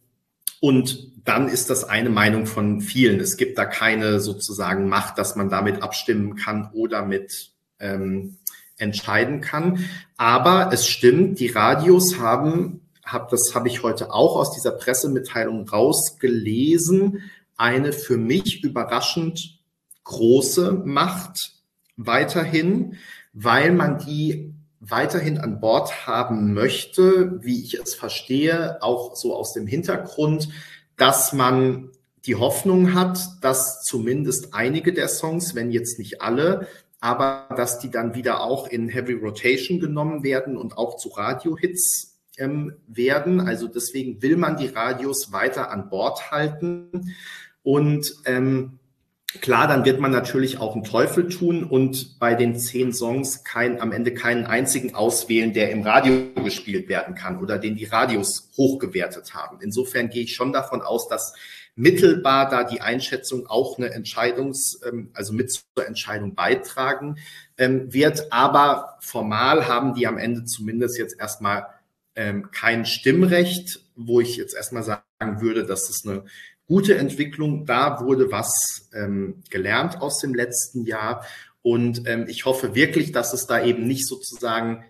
und dann ist das eine Meinung von vielen. Es gibt da keine sozusagen Macht, dass man damit abstimmen kann oder mit ähm, entscheiden kann. Aber es stimmt, die Radios haben, hab, das habe ich heute auch aus dieser Pressemitteilung rausgelesen, eine für mich überraschend große Macht weiterhin, weil man die weiterhin an Bord haben möchte, wie ich es verstehe, auch so aus dem Hintergrund, dass man die Hoffnung hat, dass zumindest einige der Songs, wenn jetzt nicht alle, aber dass die dann wieder auch in Heavy Rotation genommen werden und auch zu Radiohits ähm, werden. Also deswegen will man die Radios weiter an Bord halten. Und ähm, klar, dann wird man natürlich auch einen Teufel tun und bei den zehn Songs kein, am Ende keinen einzigen auswählen, der im Radio gespielt werden kann oder den die Radios hochgewertet haben. Insofern gehe ich schon davon aus, dass mittelbar da die Einschätzung auch eine Entscheidungs-, also mit zur Entscheidung beitragen wird. Aber formal haben die am Ende zumindest jetzt erstmal kein Stimmrecht, wo ich jetzt erstmal sagen würde, dass es eine gute Entwicklung, da wurde was ähm, gelernt aus dem letzten Jahr und ähm, ich hoffe wirklich, dass es da eben nicht sozusagen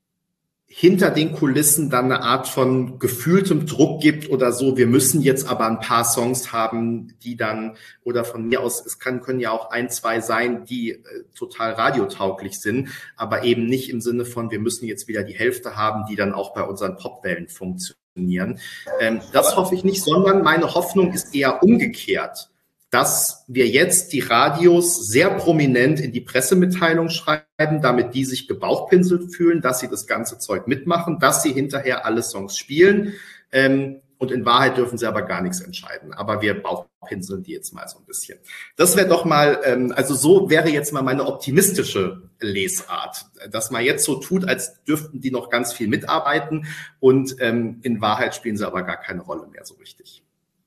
hinter den Kulissen dann eine Art von gefühltem Druck gibt oder so, wir müssen jetzt aber ein paar Songs haben, die dann, oder von mir aus, es kann, können ja auch ein, zwei sein, die äh, total radiotauglich sind, aber eben nicht im Sinne von, wir müssen jetzt wieder die Hälfte haben, die dann auch bei unseren Popwellen funktionieren. Ähm, das hoffe ich nicht, sondern meine Hoffnung ist eher umgekehrt, dass wir jetzt die Radios sehr prominent in die Pressemitteilung schreiben, damit die sich gebauchpinselt fühlen, dass sie das ganze Zeug mitmachen, dass sie hinterher alle Songs spielen. Ähm, und in Wahrheit dürfen sie aber gar nichts entscheiden. Aber wir bauchpinseln die jetzt mal so ein bisschen. Das wäre doch mal, ähm, also so wäre jetzt mal meine optimistische Lesart, dass man jetzt so tut, als dürften die noch ganz viel mitarbeiten und ähm, in Wahrheit spielen sie aber gar keine Rolle mehr so richtig.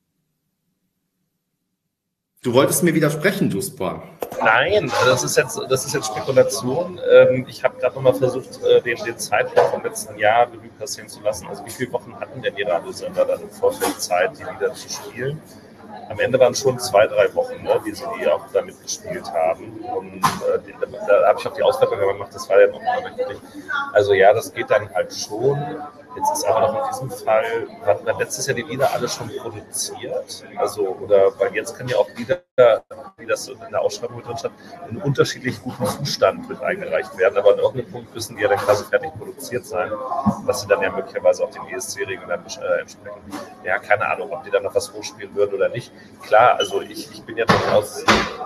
Du wolltest mir widersprechen, Duspor. Nein, das ist jetzt, das ist jetzt Spekulation. Ich habe gerade nochmal versucht, den, den Zeitpunkt vom letzten Jahr Revue passieren zu lassen. Also wie viele Wochen hatten denn die Radiosender dann im Vorfeld Zeit, die Lieder zu spielen? Am Ende waren es schon zwei, drei Wochen, ne, die sie die auch da mitgespielt haben. Und äh, da, da habe ich auch die Auswertung gemacht, das war ja noch mal richtig. Also ja, das geht dann halt schon. Jetzt ist aber noch in diesem Fall, hatten wir letztes Jahr die Lieder alle schon produziert. Also, oder, weil jetzt können ja auch Lieder wie das in der Ausschreibung mit drin stand, in unterschiedlich gutem Zustand mit eingereicht werden. Aber an irgendeinem Punkt müssen die ja dann quasi fertig produziert sein, dass sie dann ja möglicherweise auch den E S C-Regeln dann äh, entsprechen. Ja, keine Ahnung, ob die dann noch was hochspielen würden oder nicht. Klar, also ich, ich bin ja durchaus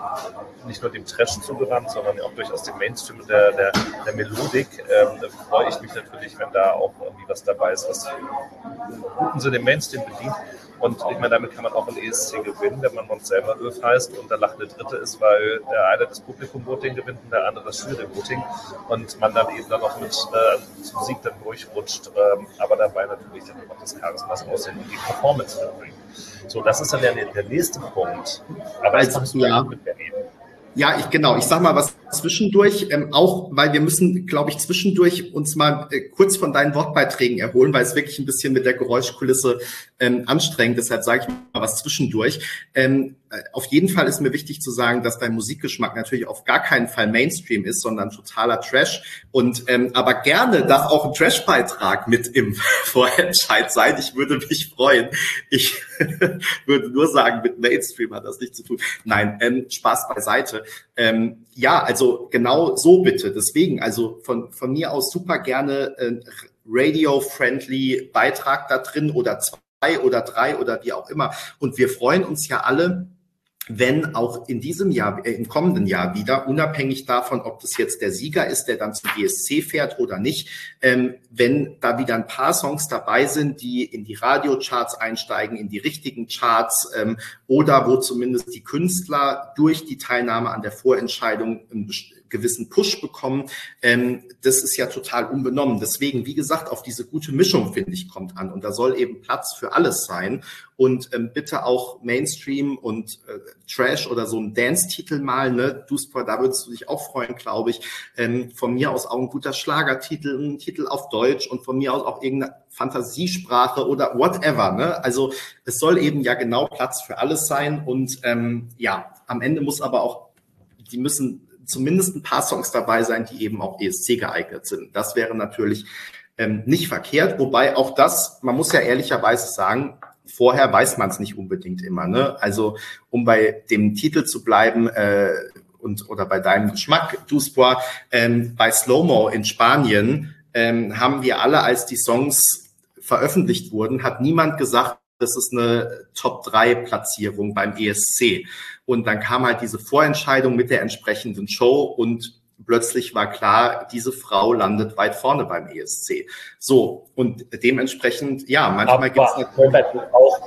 nicht nur dem Trash zugewandt, sondern auch durchaus dem Mainstream der, der, der Melodik. Ähm, da freue ich mich natürlich, wenn da auch irgendwie was dabei ist, was im guten Sinne den Mainstream bedient. Und ich meine, damit kann man auch ein E S C gewinnen, wenn man Mons selber Öf heißt und der lachende Dritte ist, weil der eine das Publikum-Voting gewinnt und der andere das Jury-Voting und man dann eben dann auch mit äh, zum Sieg dann durchrutscht, ähm, aber dabei natürlich dann auch das Charisma aussehen und die Performance verbringen. So, das ist dann der, der nächste Punkt. Aber jetzt musst du ja mit mir reden. Ja, ich genau. Ich sag mal was zwischendurch, ähm, auch weil wir müssen, glaube ich, zwischendurch uns mal äh, kurz von deinen Wortbeiträgen erholen, weil es wirklich ein bisschen mit der Geräuschkulisse ähm, anstrengend. Deshalb sage ich mal was zwischendurch. Ähm, äh, auf jeden Fall ist mir wichtig zu sagen, dass dein Musikgeschmack natürlich auf gar keinen Fall Mainstream ist, sondern totaler Trash. Und ähm, aber gerne darf auch ein Trash-Beitrag mit im Vorentscheid sein. Ich würde mich freuen. Ich würde nur sagen, mit Mainstream hat das nichts zu tun. Nein, ähm, Spaß beiseite. Ähm, ja, also genau so bitte. Deswegen, also von, von mir aus super gerne äh, radio-friendly Beitrag da drin oder zwei oder drei oder wie auch immer. Und wir freuen uns ja alle, wenn auch in diesem Jahr, äh, im kommenden Jahr wieder, unabhängig davon, ob das jetzt der Sieger ist, der dann zum E S C fährt oder nicht, ähm, wenn da wieder ein paar Songs dabei sind, die in die Radiocharts einsteigen, in die richtigen Charts ähm, oder wo zumindest die Künstler durch die Teilnahme an der Vorentscheidung einen gewissen Push bekommen, ähm, das ist ja total unbenommen. Deswegen, wie gesagt, auf diese gute Mischung, finde ich, kommt an. Und da soll eben Platz für alles sein. Und ähm, bitte auch Mainstream und äh, Trash oder so ein Dance-Titel mal, ne? Duspor, da würdest du dich auch freuen, glaube ich. Ähm, von mir aus auch ein guter Schlagertitel, ein Titel auf Deutsch und von mir aus auch irgendeine Fantasiesprache oder whatever, ne? Also es soll eben ja genau Platz für alles sein. Und ähm, ja, am Ende muss aber auch, die müssen zumindest ein paar Songs dabei sein, die eben auch E S C geeignet sind. Das wäre natürlich ähm, nicht verkehrt, wobei auch das, man muss ja ehrlicherweise sagen, vorher weiß man es nicht unbedingt immer, ne? Also um bei dem Titel zu bleiben äh, und oder bei deinem Geschmack, Duspor, ähm, bei Slow-Mo in Spanien ähm, haben wir alle, als die Songs veröffentlicht wurden, hat niemand gesagt, das ist eine Top drei Platzierung beim E S C. Und dann kam halt diese Vorentscheidung mit der entsprechenden Show und plötzlich war klar, diese Frau landet weit vorne beim E S C. So, und dementsprechend, ja, manchmal gibt es natürlich auch,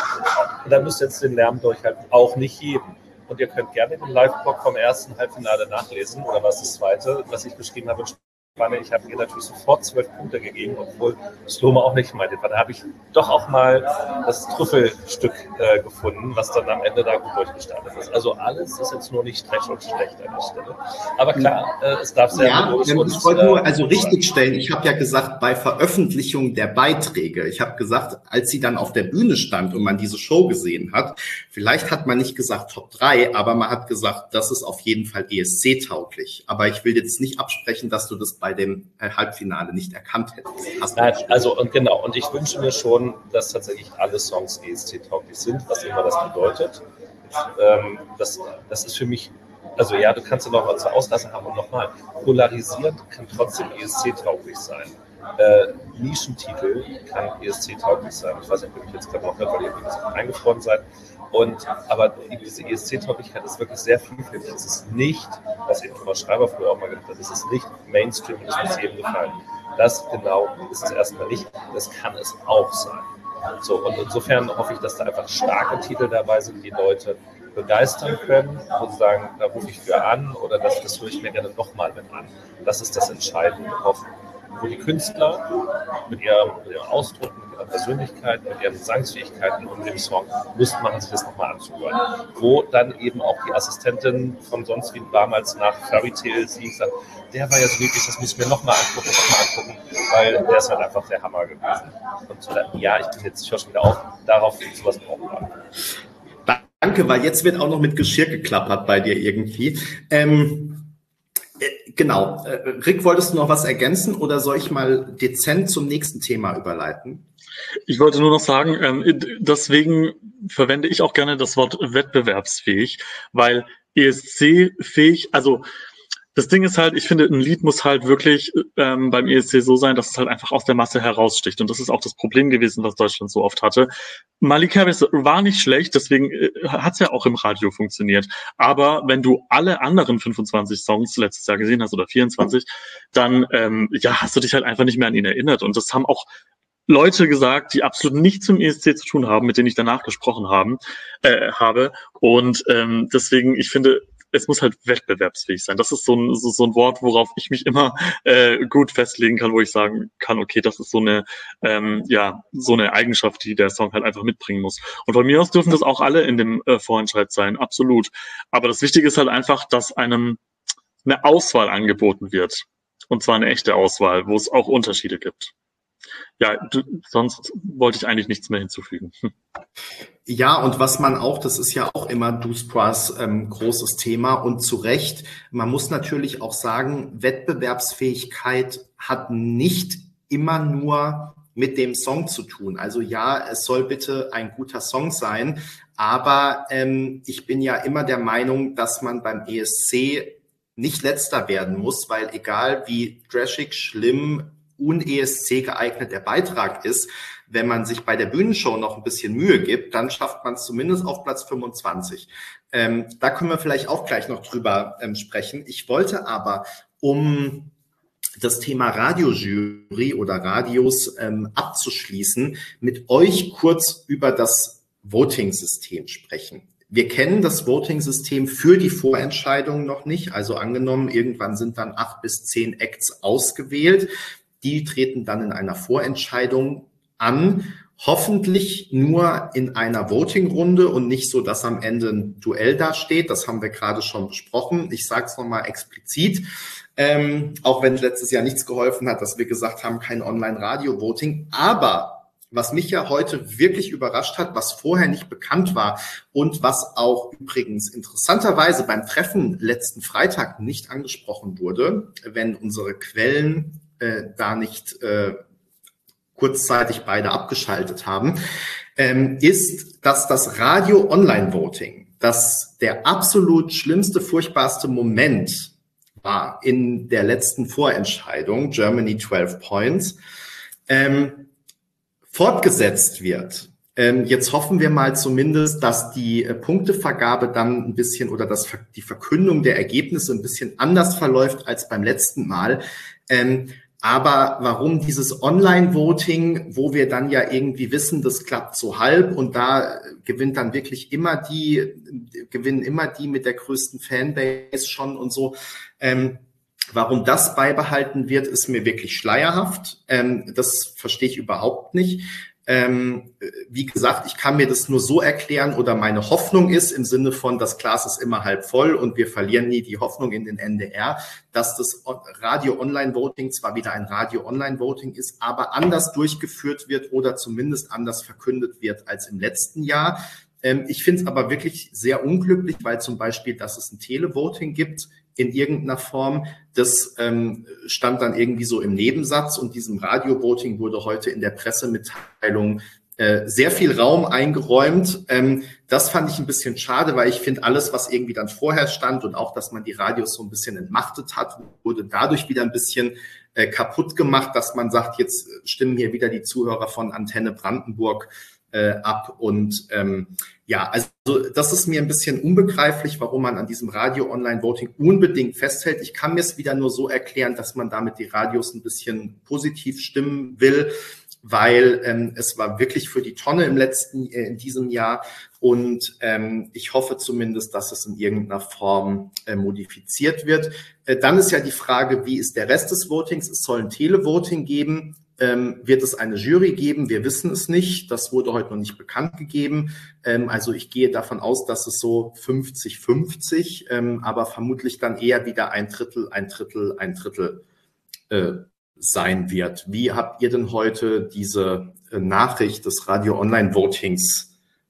da müsst ihr jetzt den Lärm durchhalten, auch nicht jedem. Und ihr könnt gerne den Live-Blog vom ersten Halbfinale nachlesen, oder was das zweite, was ich geschrieben habe. Ich habe ihr natürlich sofort zwölf Punkte gegeben, obwohl Slow-Mo auch nicht meinte. Da habe ich doch auch mal das Trüffelstück äh, gefunden, was dann am Ende da gut durchgestartet ist. Also alles ist jetzt nur nicht Trash und schlecht an der Stelle. Aber klar, äh, es darf sehr ja, ich wollte nur also richtig stellen. Ich habe ja gesagt, bei Veröffentlichung der Beiträge, ich habe gesagt, als sie dann auf der Bühne stand und man diese Show gesehen hat, vielleicht hat man nicht gesagt Top drei, aber man hat gesagt, das ist auf jeden Fall E S C-tauglich. Aber ich will jetzt nicht absprechen, dass du das bei dem Halbfinale nicht erkannt hättest. Nein, also und genau, und ich wünsche mir schon, dass tatsächlich alle Songs E S C-tauglich sind, was immer das bedeutet. Ähm, das, das ist für mich, also ja, du kannst ja noch was zur Auslassung haben und nochmal, polarisierend kann trotzdem E S C-tauglich sein. Äh, Nischentitel kann E S C-tauglich sein. Ich weiß nicht, ob ihr mich jetzt gerade noch hört, weil ihr jetzt eingefroren seid. Und, aber diese E S C-Tauglichkeit ist wirklich sehr vielfältig. Es ist nicht, was eben Thomas Schreiber früher auch mal gesagt hat, es ist nicht Mainstream und es muss jedem gefallen. Das genau ist es erstmal nicht. Das kann es auch sein. So, und insofern hoffe ich, dass da einfach starke Titel dabei sind, die Leute begeistern können und sagen, da rufe ich für an oder das, das höre ich mir gerne nochmal mit an. Das ist das Entscheidende, auf, wo die Künstler mit ihrem, mit ihrem Ausdruck, mit ihrer Persönlichkeit, mit ihren Gesangsfähigkeiten und dem Song Lust machen, sich das nochmal anzuhören. Wo dann eben auch die Assistentin von sonst wie damals nach Fairy Tale sie sagt, der war ja so wirklich, das muss ich mir nochmal angucken, nochmal angucken, weil der ist halt einfach der Hammer gewesen. Und so, ja, ich bin jetzt, ich höre schon wieder auf, darauf sowas brauchen wir. Danke, weil jetzt wird auch noch mit Geschirr geklappert bei dir irgendwie. Ähm, Äh, genau. Äh, Rick, wolltest du noch was ergänzen oder soll ich mal dezent zum nächsten Thema überleiten? Ich wollte nur noch sagen, ähm, deswegen verwende ich auch gerne das Wort wettbewerbsfähig, weil E S C-fähig, also das Ding ist halt, ich finde, ein Lied muss halt wirklich ähm, beim E S C so sein, dass es halt einfach aus der Masse heraussticht. Und das ist auch das Problem gewesen, was Deutschland so oft hatte. Malik Harris war nicht schlecht, deswegen äh, hat es ja auch im Radio funktioniert. Aber wenn du alle anderen fünfundzwanzig Songs letztes Jahr gesehen hast oder vierundzwanzig, dann ähm, ja, hast du dich halt einfach nicht mehr an ihn erinnert. Und das haben auch Leute gesagt, die absolut nichts zum E S C zu tun haben, mit denen ich danach gesprochen haben, äh, habe. Und ähm, deswegen, ich finde, es muss halt wettbewerbsfähig sein. Das ist so ein, so, so ein Wort, worauf ich mich immer äh, gut festlegen kann, wo ich sagen kann, okay, das ist so eine, ähm, ja, so eine Eigenschaft, die der Song halt einfach mitbringen muss. Und von mir aus dürfen das auch alle in dem äh, Vorentscheid sein, absolut. Aber das Wichtige ist halt einfach, dass einem eine Auswahl angeboten wird. Und zwar eine echte Auswahl, wo es auch Unterschiede gibt. Ja, du, sonst wollte ich eigentlich nichts mehr hinzufügen. Ja, und was man auch, das ist ja auch immer Duspras ähm, großes Thema und zu Recht, man muss natürlich auch sagen, Wettbewerbsfähigkeit hat nicht immer nur mit dem Song zu tun. Also ja, es soll bitte ein guter Song sein, aber ähm, ich bin ja immer der Meinung, dass man beim E S C nicht Letzter werden muss, weil egal wie trashig, schlimm, un-E S C geeignet der Beitrag ist, wenn man sich bei der Bühnenshow noch ein bisschen Mühe gibt, dann schafft man es zumindest auf Platz fünfundzwanzig. Ähm, da können wir vielleicht auch gleich noch drüber ähm, sprechen. Ich wollte aber, um das Thema Radiojury oder Radios ähm, abzuschließen, mit euch kurz über das Voting-System sprechen. Wir kennen das Voting-System für die Vorentscheidung noch nicht. Also angenommen, irgendwann sind dann acht bis zehn Acts ausgewählt. Die treten dann in einer Vorentscheidung an, hoffentlich nur in einer Voting-Runde und nicht so, dass am Ende ein Duell dasteht. Das haben wir gerade schon besprochen. Ich sage es nochmal explizit, ähm, auch wenn letztes Jahr nichts geholfen hat, dass wir gesagt haben, kein Online-Radio-Voting. Aber was mich ja heute wirklich überrascht hat, was vorher nicht bekannt war und was auch übrigens interessanterweise beim Treffen letzten Freitag nicht angesprochen wurde, wenn unsere Quellen äh, da nicht äh, kurzzeitig beide abgeschaltet haben, ähm, ist, dass das Radio-Online-Voting, das der absolut schlimmste, furchtbarste Moment war in der letzten Vorentscheidung, Germany zwölf Points, ähm, fortgesetzt wird. Ähm, jetzt hoffen wir mal zumindest, dass die äh, Punktevergabe dann ein bisschen oder dass die Verkündung der Ergebnisse ein bisschen anders verläuft als beim letzten Mal. Ähm, Aber warum dieses Online-Voting, wo wir dann ja irgendwie wissen, das klappt so halb und da gewinnt dann wirklich immer die, gewinnen immer die mit der größten Fanbase schon und so. Ähm, warum das beibehalten wird, ist mir wirklich schleierhaft. Ähm, das verstehe ich überhaupt nicht. Ähm, wie gesagt, ich kann mir das nur so erklären oder meine Hoffnung ist im Sinne von, das Glas ist immer halb voll und wir verlieren nie die Hoffnung in den N D R, dass das Radio-Online-Voting zwar wieder ein Radio-Online-Voting ist, aber anders durchgeführt wird oder zumindest anders verkündet wird als im letzten Jahr. Ähm, ich finde es aber wirklich sehr unglücklich, weil zum Beispiel, dass es ein Televoting gibt, in irgendeiner Form. Das ähm, stand dann irgendwie so im Nebensatz und diesem Radio-Voting wurde heute in der Pressemitteilung äh, sehr viel Raum eingeräumt. Ähm, das fand ich ein bisschen schade, weil ich finde, alles, was irgendwie dann vorher stand und auch, dass man die Radios so ein bisschen entmachtet hat, wurde dadurch wieder ein bisschen äh, kaputt gemacht, dass man sagt, jetzt stimmen hier wieder die Zuhörer von Antenne Brandenburg äh, ab und ähm, ja, also das ist mir ein bisschen unbegreiflich, warum man an diesem Radio-Online-Voting unbedingt festhält. Ich kann mir es wieder nur so erklären, dass man damit die Radios ein bisschen positiv stimmen will, weil ähm, es war wirklich für die Tonne im letzten, äh, in diesem Jahr und ähm, ich hoffe zumindest, dass es in irgendeiner Form äh, modifiziert wird. Äh, dann ist ja die Frage, wie ist der Rest des Votings? Es soll ein Televoting geben. Ähm, wird es eine Jury geben? Wir wissen es nicht. Das wurde heute noch nicht bekannt gegeben. Ähm, also ich gehe davon aus, dass es so fünfzig fünfzig, ähm, aber vermutlich dann eher wieder ein Drittel, ein Drittel, ein Drittel äh, sein wird. Wie habt ihr denn heute diese äh, Nachricht des Radio-Online-Votings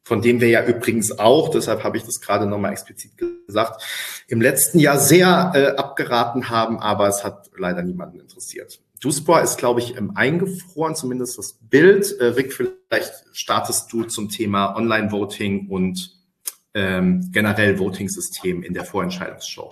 von dem wir ja übrigens auch, deshalb habe ich das gerade nochmal explizit gesagt, im letzten Jahr sehr äh, abgeraten haben, aber es hat leider niemanden interessiert. DoSpor ist, glaube ich, ähm, eingefroren, zumindest das Bild. Äh, Rick, vielleicht startest du zum Thema Online-Voting und ähm, generell Voting-System in der Vorentscheidungsshow.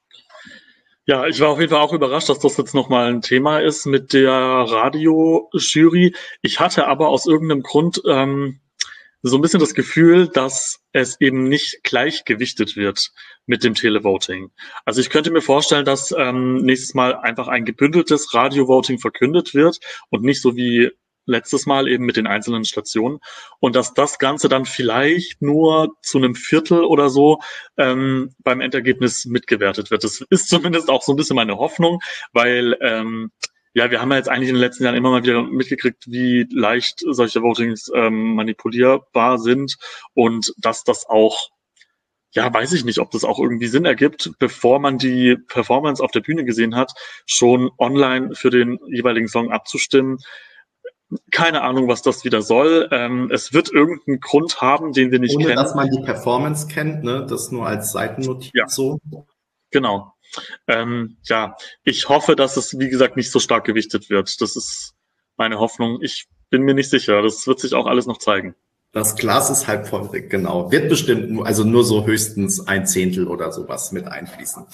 Ja, ich war auf jeden Fall auch überrascht, dass das jetzt nochmal ein Thema ist mit der Radiojury. Ich hatte aber aus irgendeinem Grund ähm, so ein bisschen das Gefühl, dass es eben nicht gleichgewichtet wird mit dem Televoting. Also ich könnte mir vorstellen, dass ähm, nächstes Mal einfach ein gebündeltes Radio-Voting verkündet wird und nicht so wie letztes Mal eben mit den einzelnen Stationen und dass das Ganze dann vielleicht nur zu einem Viertel oder so ähm, beim Endergebnis mitgewertet wird. Das ist zumindest auch so ein bisschen meine Hoffnung, weil ähm, ja, wir haben ja jetzt eigentlich in den letzten Jahren immer mal wieder mitgekriegt, wie leicht solche Votings ähm, manipulierbar sind und dass das auch, ja, weiß ich nicht, ob das auch irgendwie Sinn ergibt, bevor man die Performance auf der Bühne gesehen hat, schon online für den jeweiligen Song abzustimmen. Keine Ahnung, was das wieder soll. Ähm, es wird irgendeinen Grund haben, den wir nicht Ohne, kennen. Ohne, dass man die Performance kennt, ne? Das nur als Seitennotiz ja. so. Genau. Ähm, ja, ich hoffe, dass es, wie gesagt, nicht so stark gewichtet wird. Das ist meine Hoffnung. Ich bin mir nicht sicher. Das wird sich auch alles noch zeigen. Das Glas ist halb voll, genau. Wird bestimmt nur, also nur so höchstens ein Zehntel oder sowas mit einfließen.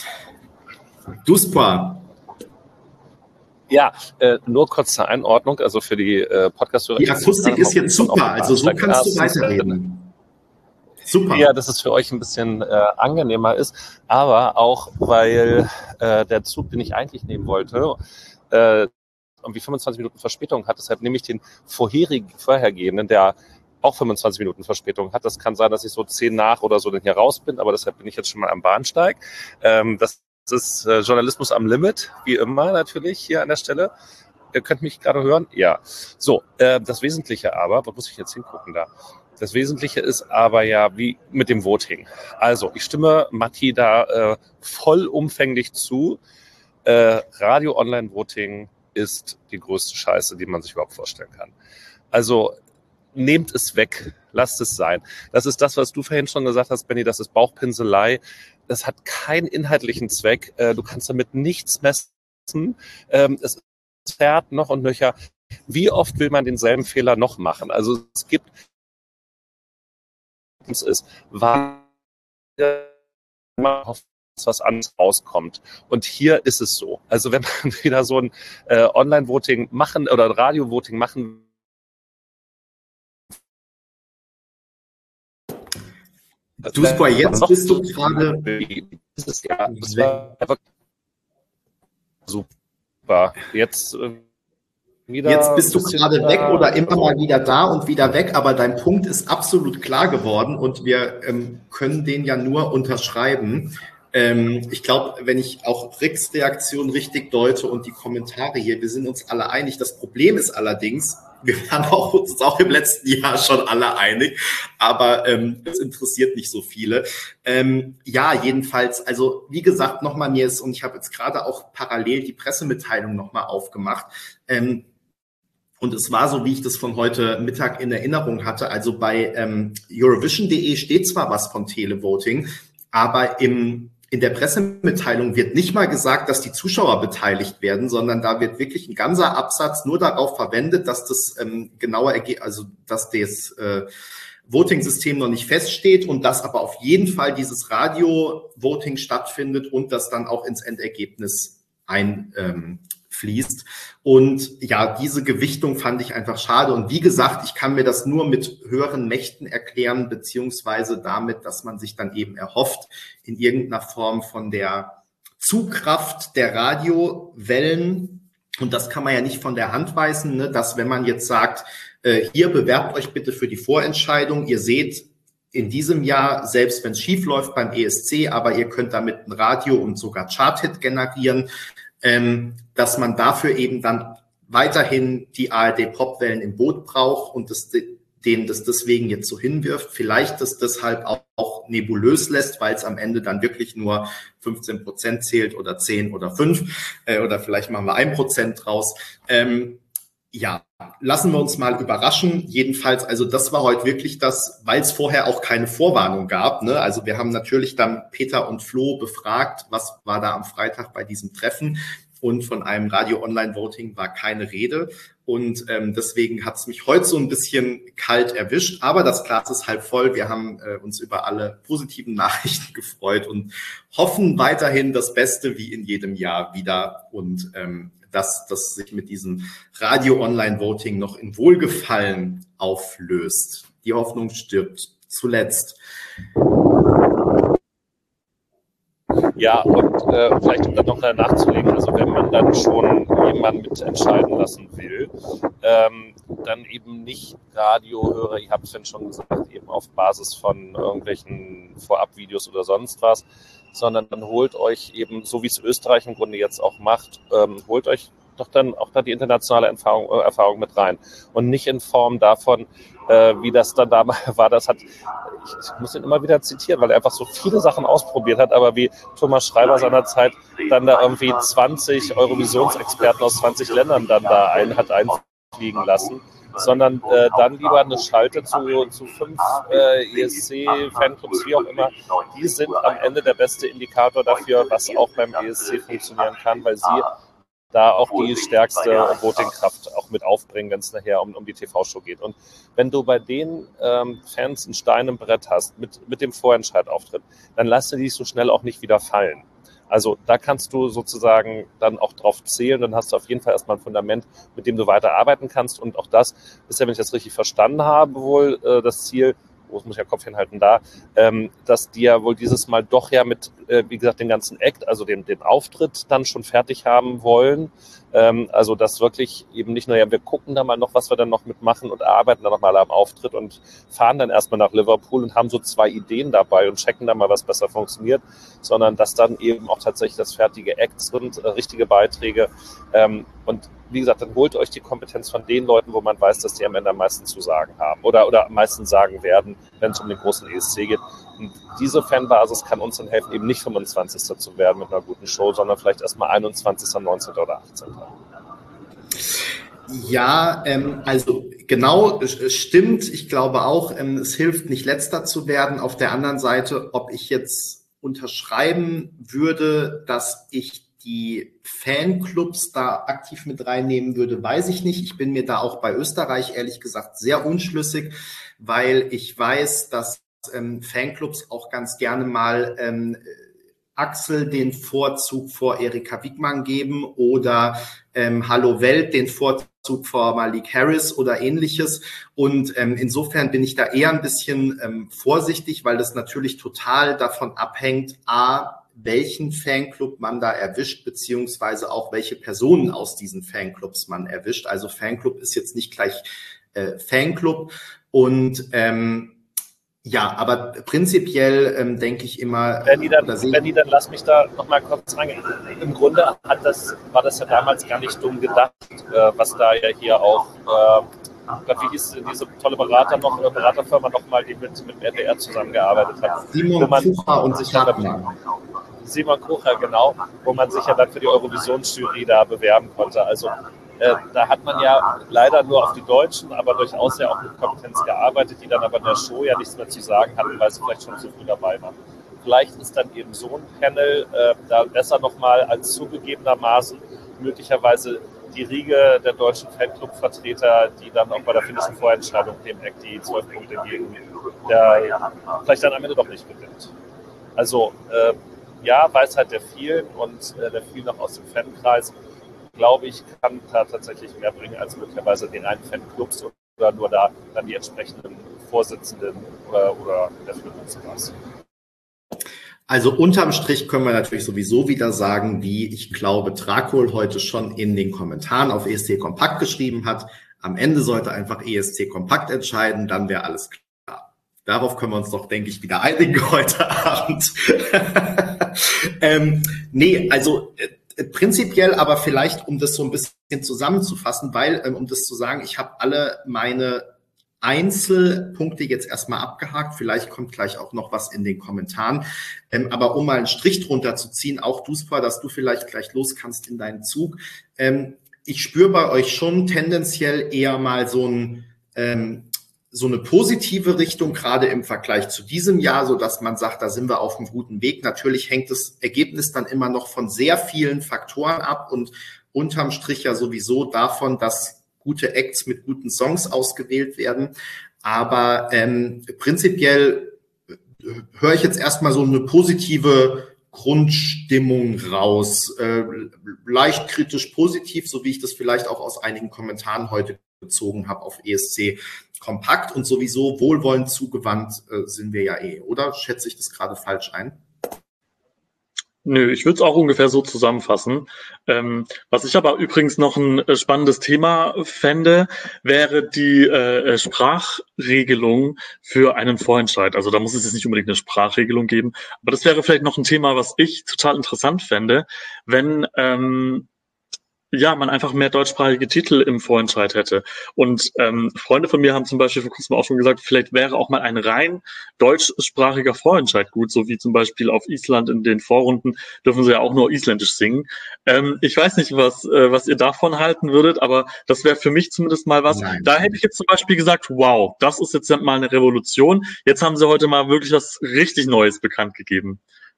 DoSpor. Ja, äh, nur kurz zur Einordnung, also für die äh, Podcast-Hörer. Die Akustik ist jetzt super, also so kannst du weiterreden. Super. Ja, dass es für euch ein bisschen äh, angenehmer ist, aber auch, weil äh, der Zug, den ich eigentlich nehmen wollte, äh, irgendwie fünfundzwanzig Minuten Verspätung hat. Deshalb nehme ich den vorherigen, vorhergehenden, der auch fünfundzwanzig Minuten Verspätung hat. Das kann sein, dass ich so zehn nach oder so dann hier raus bin, aber deshalb bin ich jetzt schon mal am Bahnsteig. Ähm, das ist äh, Journalismus am Limit, wie immer natürlich hier an der Stelle. Ihr könnt mich gerade hören? Ja. So, äh, das Wesentliche aber, wo muss ich jetzt hingucken da? Das Wesentliche ist aber ja wie mit dem Voting. Also ich stimme Matti da äh, vollumfänglich zu. Äh, Radio-Online-Voting ist die größte Scheiße, die man sich überhaupt vorstellen kann. Also nehmt es weg, lasst es sein. Das ist das, was du vorhin schon gesagt hast, Benni, das ist Bauchpinselei. Das hat keinen inhaltlichen Zweck. Äh, du kannst damit nichts messen. Ähm, es zerrt noch und nöcher. Wie oft will man denselben Fehler noch machen? Also es gibt ist, war was anderes rauskommt. Und hier ist es so. Also wenn man wieder so ein äh, Online-Voting machen oder ein Radio-Voting machen DoSpor, jetzt bist du gerade dieses Jahr, das war einfach super. Jetzt äh, Wieder Jetzt bist du gerade weg oder immer mal wieder da und wieder weg, aber dein Punkt ist absolut klar geworden und wir ähm, können den ja nur unterschreiben. Ähm, ich glaube, wenn ich auch Ricks Reaktion richtig deute und die Kommentare hier, wir sind uns alle einig. Das Problem ist allerdings, wir waren auch, uns auch im letzten Jahr schon alle einig, aber ähm, es interessiert nicht so viele. Ähm, ja, jedenfalls, also wie gesagt, nochmal mir ist, und ich habe jetzt gerade auch parallel die Pressemitteilung nochmal aufgemacht, ähm, und es war so, wie ich das von heute Mittag in Erinnerung hatte. Also bei ähm, Eurovision punkt de steht zwar was von Televoting, aber im, in der Pressemitteilung wird nicht mal gesagt, dass die Zuschauer beteiligt werden, sondern da wird wirklich ein ganzer Absatz nur darauf verwendet, dass das ähm, genauer, also dass das äh, Voting-System noch nicht feststeht und dass aber auf jeden Fall dieses Radio-Voting stattfindet und das dann auch ins Endergebnis ein ähm, fließt. Und ja, diese Gewichtung fand ich einfach schade. Und wie gesagt, ich kann mir das nur mit höheren Mächten erklären, beziehungsweise damit, dass man sich dann eben erhofft, in irgendeiner Form von der Zugkraft der Radiowellen, und das kann man ja nicht von der Hand weisen, ne, dass wenn man jetzt sagt, äh, hier bewerbt euch bitte für die Vorentscheidung, ihr seht, in diesem Jahr, selbst wenn es schief läuft beim E S C, aber ihr könnt damit ein Radio- und sogar Chart-Hit generieren, Ähm, dass man dafür eben dann weiterhin die A R D-Popwellen im Boot braucht und das, denen das deswegen jetzt so hinwirft. Vielleicht das deshalb auch, auch nebulös lässt, weil es am Ende dann wirklich nur fünfzehn Prozent zählt oder zehn oder fünf äh, oder vielleicht machen wir ein Prozent draus. Ähm, Ja, lassen wir uns mal überraschen. Jedenfalls, also das war heute wirklich das, weil es vorher auch keine Vorwarnung gab. Ne? Also wir haben natürlich dann Peter und Flo befragt, was war da am Freitag bei diesem Treffen. Und von einem Radio-Online-Voting war keine Rede. Und ähm, deswegen hat es mich heute so ein bisschen kalt erwischt. Aber das Glas ist halb voll. Wir haben äh, uns über alle positiven Nachrichten gefreut und hoffen weiterhin das Beste wie in jedem Jahr wieder. Und ähm, dass das sich mit diesem Radio-Online-Voting noch in Wohlgefallen auflöst. Die Hoffnung stirbt zuletzt. Ja, und äh, vielleicht um dann noch nachzulegen, also wenn man dann schon jemanden mitentscheiden lassen will, ähm, dann eben nicht Radiohörer, ich habe es ja schon gesagt, eben auf Basis von irgendwelchen Vorabvideos oder sonst was, sondern dann holt euch eben, so wie es Österreich im Grunde jetzt auch macht, ähm, holt euch doch dann auch da die internationale Erfahrung, äh, Erfahrung mit rein. Und nicht in Form davon, äh, wie das dann damals war. Das hat, ich, ich muss ihn immer wieder zitieren, weil er einfach so viele Sachen ausprobiert hat, aber wie Thomas Schreiber seinerzeit dann da irgendwie zwanzig Eurovisionsexperten aus zwanzig Ländern dann da ein, hat einfliegen lassen, sondern äh, dann lieber eine Schalte zu, zu fünf äh, E S C-Fanclubs, wie auch immer. Die sind am Ende der beste Indikator dafür, was auch beim E S C funktionieren kann, weil sie da auch die stärkste Votingkraft auch mit aufbringen, wenn es nachher um, um die T V-Show geht. Und wenn du bei den ähm, Fans ein Stein im Brett hast, mit, mit dem Vorentscheidauftritt, dann lass du die so schnell auch nicht wieder fallen. Also da kannst du sozusagen dann auch drauf zählen, dann hast du auf jeden Fall erstmal ein Fundament, mit dem du weiter arbeiten kannst. Und auch das ist ja, wenn ich das richtig verstanden habe, wohl äh, das Ziel, wo muss ich ja Kopf hinhalten da, ähm, dass die ja wohl dieses Mal doch ja mit, äh, wie gesagt, den ganzen Act, also den, den Auftritt dann schon fertig haben wollen. Ähm, also das wirklich eben nicht nur, ja, wir gucken da mal noch, was wir dann noch mitmachen und arbeiten dann nochmal am Auftritt und fahren dann erstmal nach Liverpool und haben so zwei Ideen dabei und checken dann mal, was besser funktioniert, sondern dass dann eben auch tatsächlich das fertige Act sind, äh, richtige Beiträge. Ähm, und wie gesagt, dann holt euch die Kompetenz von den Leuten, wo man weiß, dass die am Ende am meisten zu sagen haben oder, oder am meisten sagen werden, wenn es um den großen E S C geht. Und diese Fanbasis kann uns dann helfen, eben nicht fünfundzwanzigster zu werden mit einer guten Show, sondern vielleicht erstmal einundzwanzigster, neunzehnter oder achtzehnter Ja, ähm, also genau, es stimmt. Ich glaube auch, ähm, es hilft nicht letzter zu werden. Auf der anderen Seite, ob ich jetzt unterschreiben würde, dass ich die Fanclubs da aktiv mit reinnehmen würde, weiß ich nicht. Ich bin mir da auch bei Österreich ehrlich gesagt sehr unschlüssig, weil ich weiß, dass ähm, Fanclubs auch ganz gerne mal ähm, Axel den Vorzug vor Erika Wiegmann geben oder ähm, Hallo Welt den Vorzug vor Malik Harris oder ähnliches. Und ähm, insofern bin ich da eher ein bisschen ähm, vorsichtig, weil das natürlich total davon abhängt, a, welchen Fanclub man da erwischt, beziehungsweise auch welche Personen aus diesen Fanclubs man erwischt. Also Fanclub ist jetzt nicht gleich äh, Fanclub. Und ähm, ja, aber prinzipiell ähm, denke ich immer... Benni, dann, Benni, dann lass mich da noch mal kurz reingehen. Im Grunde hat das, war das ja damals gar nicht dumm gedacht, äh, was da ja hier auch... Äh, Gott, wie hieß diese tolle Berater noch, äh, Beraterfirma nochmal, die mit, mit R T R zusammengearbeitet hat. Simon Kucher und sich Partner. Simon Kucher, genau, wo man sich ja dann für die Eurovisionsjury da bewerben konnte. Also äh, da hat man ja leider nur auf die Deutschen, aber durchaus ja auch mit Kompetenz gearbeitet, die dann aber in der Show ja nichts mehr zu sagen hatten, weil sie vielleicht schon zu früh dabei waren. Vielleicht ist dann eben so ein Panel äh, da besser nochmal als zugegebenermaßen möglicherweise die Riege der deutschen Fanclub-Vertreter, die dann auch bei der finnischen Vorentscheidung dem Act die zwölf Punkte geben, der vielleicht dann am Ende doch nicht gewinnt. Also äh, ja, Weisheit der vielen und äh, der vielen noch aus dem Fankreis, glaube ich, kann da tatsächlich mehr bringen als möglicherweise den einen Fanclubs oder nur da dann die entsprechenden Vorsitzenden oder, oder der Führungskraft. Also unterm Strich können wir natürlich sowieso wieder sagen, wie ich glaube, Drakul heute schon in den Kommentaren auf E S C Kompakt geschrieben hat. Am Ende sollte einfach E S C Kompakt entscheiden, dann wäre alles klar. Darauf können wir uns doch, denke ich, wieder einigen heute Abend. ähm, nee, also äh, prinzipiell, aber vielleicht, um das so ein bisschen zusammenzufassen, weil, ähm, um das zu sagen, ich habe alle meine Einzelpunkte jetzt erstmal abgehakt. Vielleicht kommt gleich auch noch was in den Kommentaren. Ähm, aber um mal einen Strich drunter zu ziehen, auch Duspa, dass du vielleicht gleich los kannst in deinen Zug. Ähm, ich spüre bei euch schon tendenziell eher mal so ein ähm, so eine positive Richtung, gerade im Vergleich zu diesem Jahr, so dass man sagt, da sind wir auf einem guten Weg. Natürlich hängt das Ergebnis dann immer noch von sehr vielen Faktoren ab und unterm Strich ja sowieso davon, dass gute Acts mit guten Songs ausgewählt werden. Aber ähm, prinzipiell höre ich jetzt erstmal so eine positive Grundstimmung raus. Äh, leicht kritisch positiv, so wie ich das vielleicht auch aus einigen Kommentaren heute bezogen habe auf E S C Kompakt, und sowieso wohlwollend zugewandt äh, sind wir ja eh, oder? Schätze ich das gerade falsch ein? Nö, ich würde es auch ungefähr so zusammenfassen. Ähm, was ich aber übrigens noch ein äh, spannendes Thema fände, wäre die äh, Sprachregelung für einen Vorentscheid. Also da muss es jetzt nicht unbedingt eine Sprachregelung geben, aber das wäre vielleicht noch ein Thema, was ich total interessant fände, wenn ähm, ja, man einfach mehr deutschsprachige Titel im Vorentscheid hätte. Und ähm, Freunde von mir haben zum Beispiel vor kurzem auch schon gesagt, vielleicht wäre auch mal ein rein deutschsprachiger Vorentscheid gut, so wie zum Beispiel auf Island in den Vorrunden dürfen sie ja auch nur Isländisch singen. Ähm, ich weiß nicht, was äh, was ihr davon halten würdet, aber das wäre für mich zumindest mal was. Nein. Da hätte ich jetzt zum Beispiel gesagt, wow, das ist jetzt mal eine Revolution. Jetzt haben sie heute mal wirklich was richtig Neues bekannt gegeben.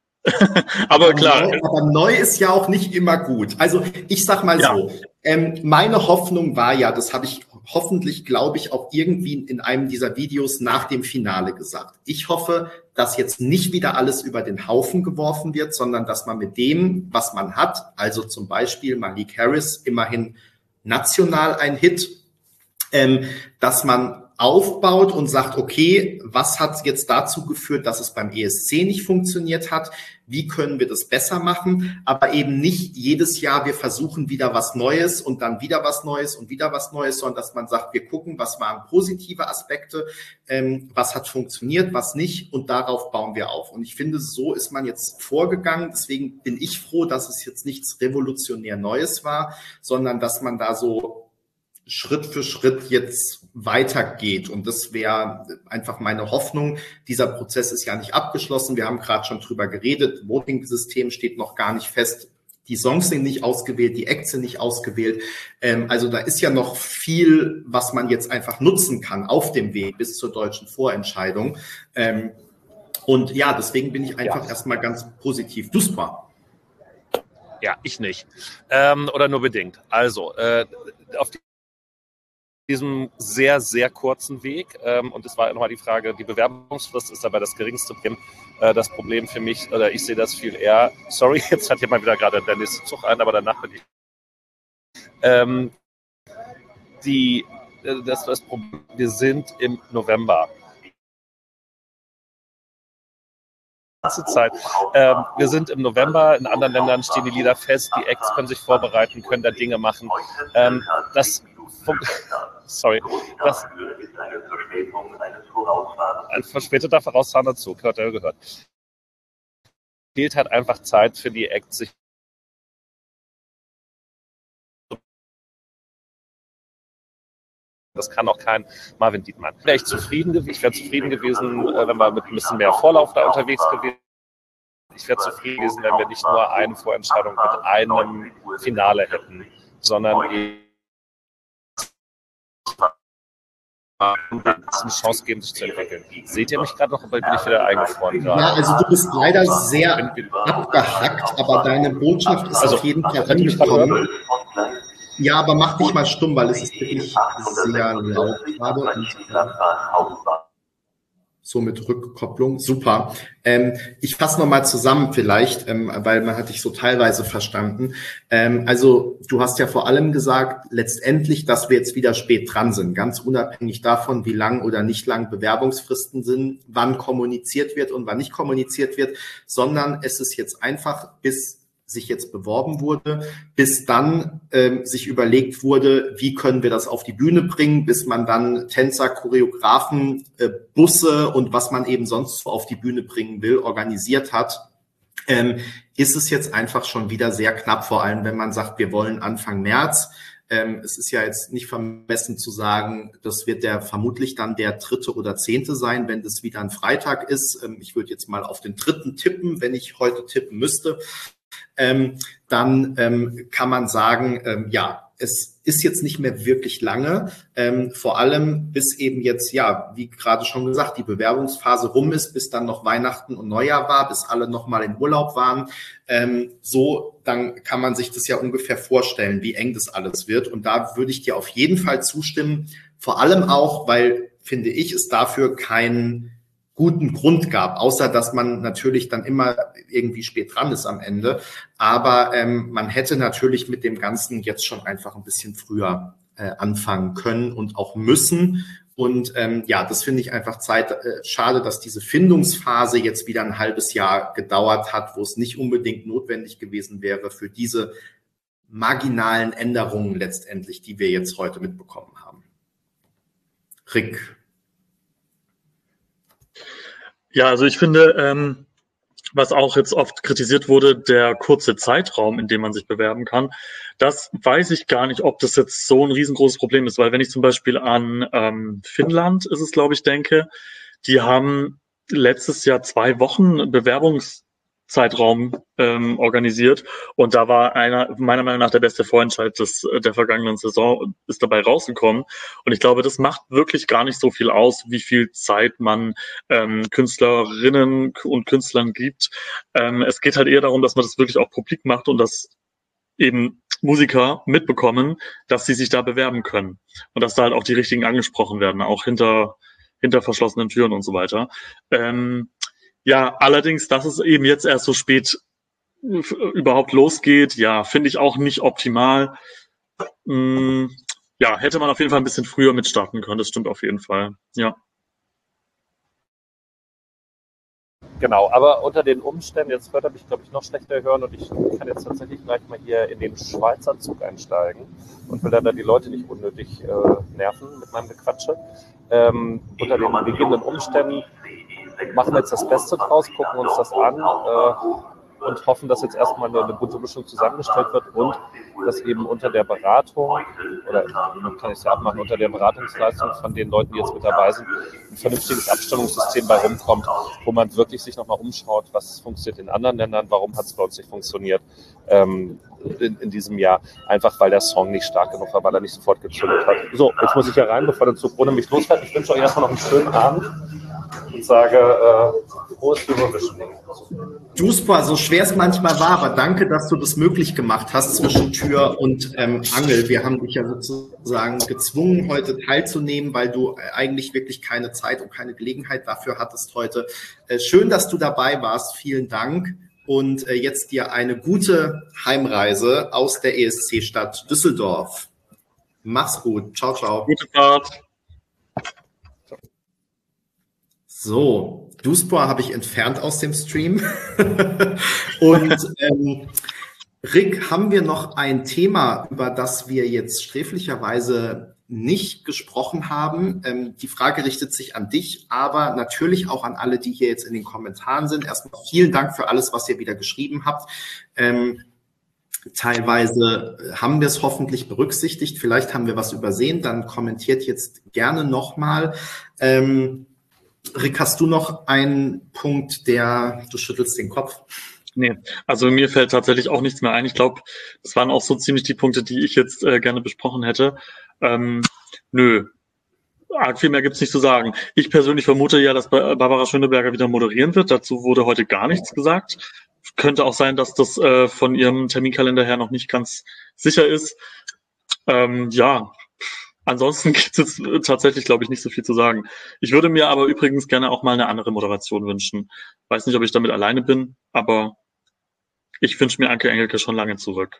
aber, aber klar. Neu, aber neu ist ja auch nicht immer gut. Also ich sag mal ja. so, ähm, meine Hoffnung war ja, das habe ich hoffentlich, glaube ich, auch irgendwie in einem dieser Videos nach dem Finale gesagt. Ich hoffe, dass jetzt nicht wieder alles über den Haufen geworfen wird, sondern dass man mit dem, was man hat, also zum Beispiel Malik Harris, immerhin national ein Hit, ähm, dass man aufbaut und sagt, okay, was hat jetzt dazu geführt, dass es beim E S C nicht funktioniert hat? Wie können wir das besser machen? Aber eben nicht jedes Jahr, wir versuchen wieder was Neues und dann wieder was Neues und wieder was Neues, sondern dass man sagt, wir gucken, was waren positive Aspekte, ähm, was hat funktioniert, was nicht, und darauf bauen wir auf. Und ich finde, so ist man jetzt vorgegangen. Deswegen bin ich froh, dass es jetzt nichts revolutionär Neues war, sondern dass man da so Schritt für Schritt jetzt weitergeht. Und das wäre einfach meine Hoffnung. Dieser Prozess ist ja nicht abgeschlossen. Wir haben gerade schon drüber geredet. Voting-System steht noch gar nicht fest. Die Songs sind nicht ausgewählt, die Acts sind nicht ausgewählt. Ähm, also da ist ja noch viel, was man jetzt einfach nutzen kann auf dem Weg bis zur deutschen Vorentscheidung. Ähm, und ja, deswegen bin ich einfach ja. erstmal ganz positiv. Duspa. Ja, ich nicht. Ähm, oder nur bedingt. Also, äh, auf die diesem sehr, sehr kurzen Weg. Ähm, und es war nochmal die Frage, die Bewerbungsfrist ist dabei das geringste Problem. Äh, das Problem für mich, oder ich sehe das viel eher, sorry, jetzt hat jemand wieder gerade der nächste Zug ein, aber danach bin ich. Ähm, die, das, das Problem, wir sind im November. Zeit. Ähm, wir sind im November, in anderen Ländern stehen die Lieder fest, die Acts können sich vorbereiten, können da Dinge machen. Ähm, das Sorry. Das, ein verspäteter vorausfahrender Zug, hört er gehört. Fehlt halt einfach Zeit für die Acts, sich das kann auch kein Marvin Dietmann. Wäre ich zufrieden gewesen, ich wäre zufrieden gewesen, wenn wir mit ein bisschen mehr Vorlauf da unterwegs gewesen. Ich wäre zufrieden gewesen, wenn wir nicht nur eine Vorentscheidung mit einem Finale hätten, sondern eben eine Chance geben, sich zu entwickeln. Seht ihr mich gerade noch, oder bin ich wieder eingefroren gerade? Ja, also du bist leider sehr abgehackt, aber deine Botschaft ist also, auf jeden Fall angekommen. Ja, aber mach dich mal stumm, weil es ist wirklich sehr laut gerade. Und, äh, so mit Rückkopplung, super. Ähm, ich fasse nochmal zusammen vielleicht, ähm, weil man hat dich so teilweise verstanden. Ähm, also du hast ja vor allem gesagt, letztendlich, dass wir jetzt wieder spät dran sind, ganz unabhängig davon, wie lang oder nicht lang Bewerbungsfristen sind, wann kommuniziert wird und wann nicht kommuniziert wird, sondern es ist jetzt einfach, bis sich jetzt beworben wurde, bis dann ähm, sich überlegt wurde, wie können wir das auf die Bühne bringen, bis man dann Tänzer, Choreografen, äh, Busse und was man eben sonst so auf die Bühne bringen will, organisiert hat, ähm, ist es jetzt einfach schon wieder sehr knapp, vor allem wenn man sagt, wir wollen Anfang März. Ähm, es ist ja jetzt nicht vermessen zu sagen, das wird der vermutlich dann der dritte oder zehnte sein, wenn das wieder ein Freitag ist. Ähm, ich würde jetzt mal auf den dritten tippen, wenn ich heute tippen müsste. Ähm, dann ähm, kann man sagen, ähm, ja, es ist jetzt nicht mehr wirklich lange, ähm, vor allem bis eben jetzt, ja, wie gerade schon gesagt, die Bewerbungsphase rum ist, bis dann noch Weihnachten und Neujahr war, bis alle noch mal im Urlaub waren. Ähm, so, dann kann man sich das ja ungefähr vorstellen, wie eng das alles wird. Und da würde ich dir auf jeden Fall zustimmen, vor allem auch, weil, finde ich, es dafür keinen guten Grund gab, außer dass man natürlich dann immer irgendwie spät dran ist am Ende. Aber ähm, man hätte natürlich mit dem Ganzen jetzt schon einfach ein bisschen früher äh, anfangen können und auch müssen. Und ähm, ja, das finde ich einfach Zeit, äh, schade, dass diese Findungsphase jetzt wieder ein halbes Jahr gedauert hat, wo es nicht unbedingt notwendig gewesen wäre für diese marginalen Änderungen letztendlich, die wir jetzt heute mitbekommen haben. Rick. Ja, also ich finde, ähm, was auch jetzt oft kritisiert wurde, der kurze Zeitraum, in dem man sich bewerben kann, das weiß ich gar nicht, ob das jetzt so ein riesengroßes Problem ist, weil wenn ich zum Beispiel an ähm, Finnland, ist es glaube ich, denke, die haben letztes Jahr zwei Wochen Bewerbungszeitraum ähm, organisiert und da war einer, meiner Meinung nach, der beste Vorentscheid des, der vergangenen Saison ist dabei rausgekommen und ich glaube, das macht wirklich gar nicht so viel aus, wie viel Zeit man ähm, Künstlerinnen und Künstlern gibt. Ähm, es geht halt eher darum, dass man das wirklich auch publik macht und dass eben Musiker mitbekommen, dass sie sich da bewerben können und dass da halt auch die richtigen angesprochen werden, auch hinter hinter verschlossenen Türen und so weiter. Ähm, ja, allerdings, dass es eben jetzt erst so spät überhaupt losgeht, ja, finde ich auch nicht optimal. Mm, ja, hätte man auf jeden Fall ein bisschen früher mit starten können, das stimmt auf jeden Fall, ja. Genau, aber unter den Umständen, jetzt hört er mich, glaube ich, noch schlechter hören und ich kann jetzt tatsächlich gleich mal hier in den Schweizer Zug einsteigen und will dann da die Leute nicht unnötig äh, nerven mit meinem Gequatsche. Ähm, unter den gegebenen Umständen machen wir jetzt das Beste draus, gucken uns das an äh, und hoffen, dass jetzt erstmal eine, eine gute Mischung zusammengestellt wird und dass eben unter der Beratung, oder man kann es ja abmachen, unter der Beratungsleistung von den Leuten, die jetzt mit dabei sind, ein vernünftiges Abstimmungssystem bei rumkommt, wo man wirklich sich nochmal umschaut, was funktioniert in anderen Ländern, warum hat es bei uns nicht funktioniert ähm, in, in diesem Jahr, einfach weil der Song nicht stark genug war, weil er nicht sofort gezündet hat. So, jetzt muss ich hier rein, bevor der Zug ohne mich losfährt. Ich wünsche euch erstmal noch einen schönen Abend und sage äh, frohes Eurovision. Duspa, so schwer es manchmal war, aber danke, dass du das möglich gemacht hast zwischen Tür und ähm, Angel. Wir haben dich ja sozusagen gezwungen, heute teilzunehmen, weil du eigentlich wirklich keine Zeit und keine Gelegenheit dafür hattest heute. Äh, schön, dass du dabei warst. Vielen Dank. Und äh, jetzt dir eine gute Heimreise aus der E S C-Stadt Düsseldorf. Mach's gut. Ciao, ciao. Gute Fahrt. So, Duspa habe ich entfernt aus dem Stream. Und ähm, Rick, haben wir noch ein Thema, über das wir jetzt sträflicherweise nicht gesprochen haben? Ähm, die Frage richtet sich an dich, aber natürlich auch an alle, die hier jetzt in den Kommentaren sind. Erstmal vielen Dank für alles, was ihr wieder geschrieben habt. Ähm, teilweise haben wir es hoffentlich berücksichtigt. Vielleicht haben wir was übersehen. Dann kommentiert jetzt gerne nochmal. Ähm, Rick, hast du noch einen Punkt, der, du schüttelst den Kopf? Nee, also mir fällt tatsächlich auch nichts mehr ein. Ich glaube, das waren auch so ziemlich die Punkte, die ich jetzt äh, gerne besprochen hätte. Ähm, nö, arg viel mehr gibt's nicht zu sagen. Ich persönlich vermute ja, dass Barbara Schöneberger wieder moderieren wird. Dazu wurde heute gar nichts gesagt. Könnte auch sein, dass das äh, von ihrem Terminkalender her noch nicht ganz sicher ist. Ähm, ja, ansonsten gibt es jetzt tatsächlich, glaube ich, nicht so viel zu sagen. Ich würde mir aber übrigens gerne auch mal eine andere Moderation wünschen. Weiß nicht, ob ich damit alleine bin, aber ich wünsche mir Anke Engelke schon lange zurück.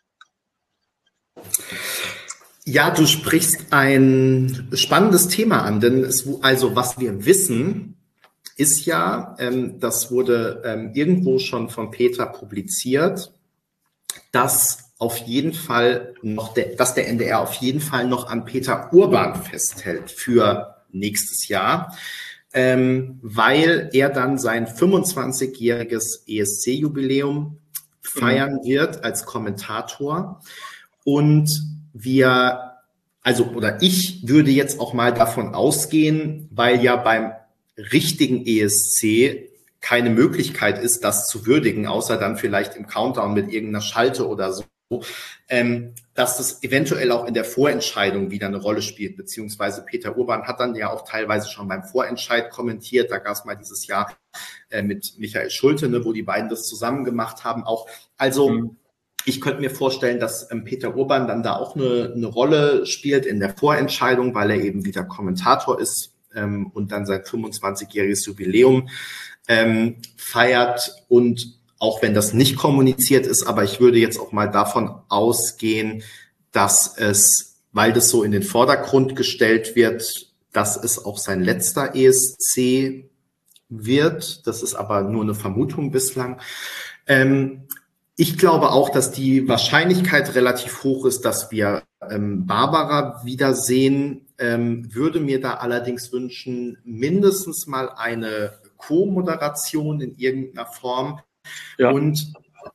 Ja, du sprichst ein spannendes Thema an, denn es, also was wir wissen, ist ja, ähm, das wurde ähm, irgendwo schon von Peter publiziert, dass auf jeden Fall noch, der, dass der N D R auf jeden Fall noch an Peter Urban festhält für nächstes Jahr, ähm, weil er dann sein fünfundzwanzigjähriges E S C-Jubiläum feiern wird als Kommentator. Und wir, also, oder ich würde jetzt auch mal davon ausgehen, weil ja beim richtigen E S C keine Möglichkeit ist, das zu würdigen, außer dann vielleicht im Countdown mit irgendeiner Schalte oder so, ähm, dass das eventuell auch in der Vorentscheidung wieder eine Rolle spielt, beziehungsweise Peter Urban hat dann ja auch teilweise schon beim Vorentscheid kommentiert, da gab es mal dieses Jahr äh, mit Michael Schulte, ne, wo die beiden das zusammen gemacht haben auch. Also mhm. ich könnte mir vorstellen, dass ähm, Peter Urban dann da auch eine, eine Rolle spielt in der Vorentscheidung, weil er eben wieder Kommentator ist ähm, und dann sein fünfundzwanzigjähriges Jubiläum ähm, feiert und auch wenn das nicht kommuniziert ist, aber ich würde jetzt auch mal davon ausgehen, dass es, weil das so in den Vordergrund gestellt wird, dass es auch sein letzter E S C wird. Das ist aber nur eine Vermutung bislang. Ähm, ich glaube auch, dass die Wahrscheinlichkeit relativ hoch ist, dass wir ähm, Barbara wiedersehen. Ähm, würde mir da allerdings wünschen, mindestens mal eine Co-Moderation in irgendeiner Form. Ja. Und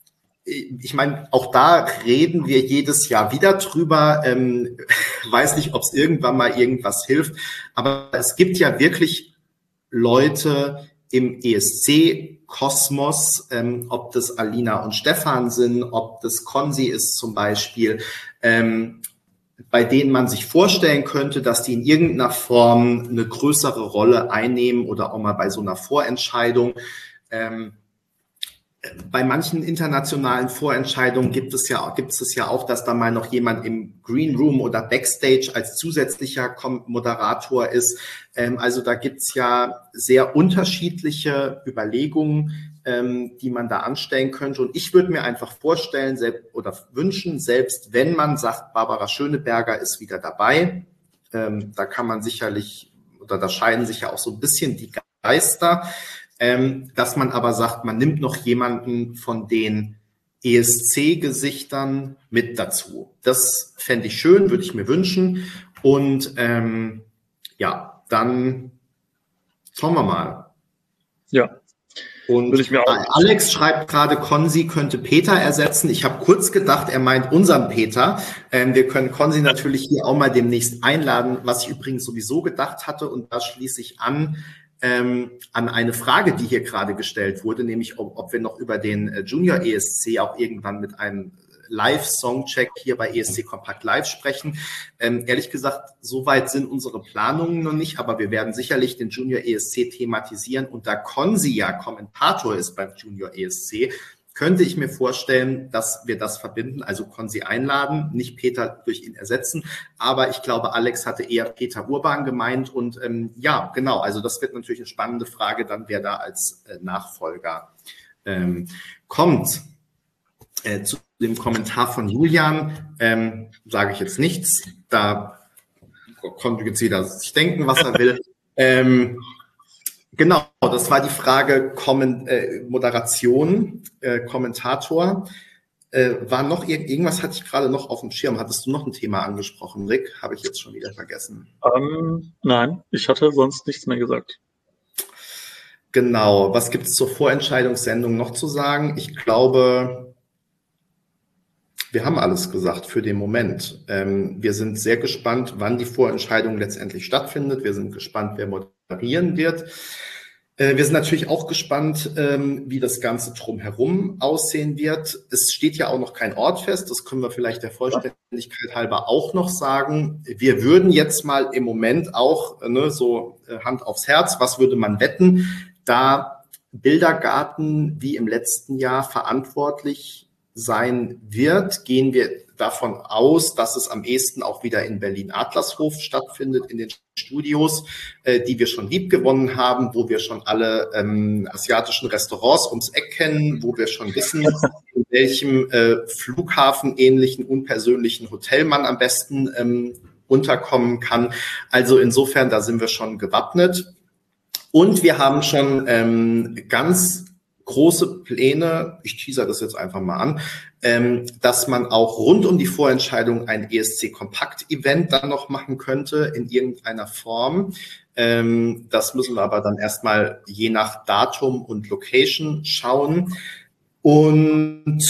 ich meine, auch da reden wir jedes Jahr wieder drüber. Ähm, weiß nicht, ob es irgendwann mal irgendwas hilft, aber es gibt ja wirklich Leute im E S C-Kosmos, ähm, ob das Alina und Stefan sind, ob das Konzi ist zum Beispiel, ähm, bei denen man sich vorstellen könnte, dass die in irgendeiner Form eine größere Rolle einnehmen oder auch mal bei so einer Vorentscheidung. Ähm, Bei manchen internationalen Vorentscheidungen gibt es ja, gibt es ja auch, dass da mal noch jemand im Green Room oder Backstage als zusätzlicher Moderator ist. Ähm, also da gibt es ja sehr unterschiedliche Überlegungen, ähm, die man da anstellen könnte. Und ich würde mir einfach vorstellen selbst, oder wünschen, selbst wenn man sagt, Barbara Schöneberger ist wieder dabei, ähm, da kann man sicherlich, oder da scheiden sich ja auch so ein bisschen die Geister, Ähm, dass man aber sagt, man nimmt noch jemanden von den E S C-Gesichtern mit dazu. Das fände ich schön, würde ich mir wünschen. Und ähm, ja, dann schauen wir mal. Ja. Und ich mir auch Alex schreibt gerade, Konzi könnte Peter ersetzen. Ich habe kurz gedacht, er meint unseren Peter. Ähm, wir können Konzi natürlich hier auch mal demnächst einladen, was ich übrigens sowieso gedacht hatte. Und da schließe ich an. Ähm, an eine Frage, die hier gerade gestellt wurde, nämlich ob, ob wir noch über den äh, Junior E S C auch irgendwann mit einem Live-Songcheck hier bei E S C Kompakt Live sprechen. Ähm, ehrlich gesagt, soweit sind unsere Planungen noch nicht, aber wir werden sicherlich den Junior E S C thematisieren. Und da Konzi ja Kommentator ist beim Junior E S C, könnte ich mir vorstellen, dass wir das verbinden, also Konzi einladen, nicht Peter durch ihn ersetzen. Aber ich glaube, Alex hatte eher Peter Urban gemeint. Und ähm, ja, genau, also das wird natürlich eine spannende Frage, dann wer da als äh, Nachfolger ähm, kommt. Äh, zu dem Kommentar von Julian ähm, sage ich jetzt nichts. Da konnte jetzt jeder sich denken, was er will. ähm, Genau, das war die Frage Kommen, äh, Moderation, äh, Kommentator. Äh, war noch ir- irgendwas hatte ich gerade noch auf dem Schirm. Hattest du noch ein Thema angesprochen, Rick? Habe ich jetzt schon wieder vergessen. Ähm, nein, ich hatte sonst nichts mehr gesagt. Genau, was gibt es zur Vorentscheidungssendung noch zu sagen? Ich glaube, wir haben alles gesagt für den Moment. Ähm, wir sind sehr gespannt, wann die Vorentscheidung letztendlich stattfindet. Wir sind gespannt, wer moderieren wird. Äh, wir sind natürlich auch gespannt, ähm, wie das Ganze drumherum aussehen wird. Es steht ja auch noch kein Ort fest. Das können wir vielleicht der Vollständigkeit halber auch noch sagen. Wir würden jetzt mal im Moment auch, ne, so äh, Hand aufs Herz, was würde man wetten, da Bildergarten wie im letzten Jahr verantwortlich sein wird, gehen wir davon aus, dass es am ehesten auch wieder in Berlin-Adlershof stattfindet, in den Studios, äh, die wir schon lieb gewonnen haben, wo wir schon alle ähm, asiatischen Restaurants ums Eck kennen, wo wir schon wissen, in welchem äh, flughafenähnlichen, unpersönlichen Hotel man am besten ähm, unterkommen kann. Also insofern, da sind wir schon gewappnet. Und wir haben schon ähm, ganz große Pläne, ich teaser das jetzt einfach mal an, ähm, dass man auch rund um die Vorentscheidung ein E S C-Kompakt-Event dann noch machen könnte in irgendeiner Form. Ähm, das müssen wir aber dann erstmal je nach Datum und Location schauen. Und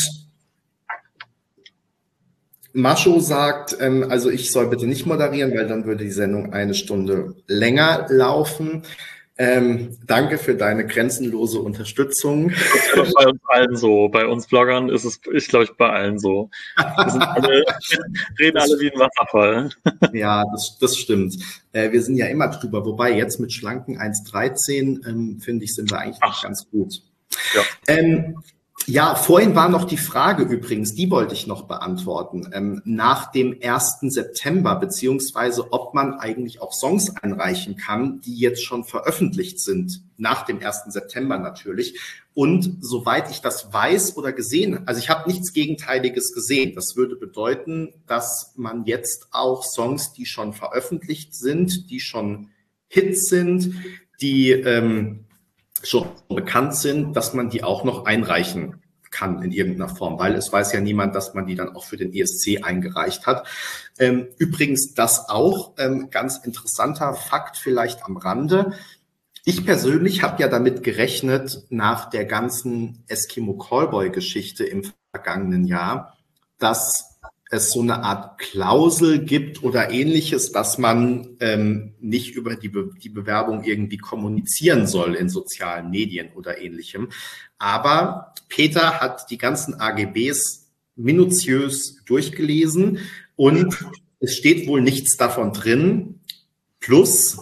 Mascho sagt, ähm, also ich soll bitte nicht moderieren, weil dann würde die Sendung eine Stunde länger laufen. Ähm, danke für deine grenzenlose Unterstützung. Das ist bei uns allen so. Bei uns Bloggern ist es, ich glaube, ich bei allen so. Wir sind alle, reden alle wie ein Wasserfall. Ja, das, das stimmt. Äh, wir sind ja immer drüber. Wobei jetzt mit schlanken eins Komma dreizehn, ähm, finde ich, sind wir eigentlich noch ganz gut. Ja. Ähm, Ja, vorhin war noch die Frage übrigens, die wollte ich noch beantworten, ähm, nach dem ersten September, beziehungsweise ob man eigentlich auch Songs einreichen kann, die jetzt schon veröffentlicht sind, nach dem ersten September natürlich. Und soweit ich das weiß oder gesehen, also ich habe nichts Gegenteiliges gesehen. Das würde bedeuten, dass man jetzt auch Songs, die schon veröffentlicht sind, die schon Hits sind, die ähm, schon bekannt sind, dass man die auch noch einreichen kann in irgendeiner Form, weil es weiß ja niemand, dass man die dann auch für den E S C eingereicht hat. Ähm, übrigens das auch, ähm, ganz interessanter Fakt vielleicht am Rande. Ich persönlich habe ja damit gerechnet, nach der ganzen Eskimo Callboy-Geschichte im vergangenen Jahr, dass es so eine Art Klausel gibt oder ähnliches, dass man ähm, nicht über die, Be- die Bewerbung irgendwie kommunizieren soll in sozialen Medien oder ähnlichem. Aber Peter hat die ganzen A G Bs minutiös durchgelesen und es steht wohl nichts davon drin. Plus,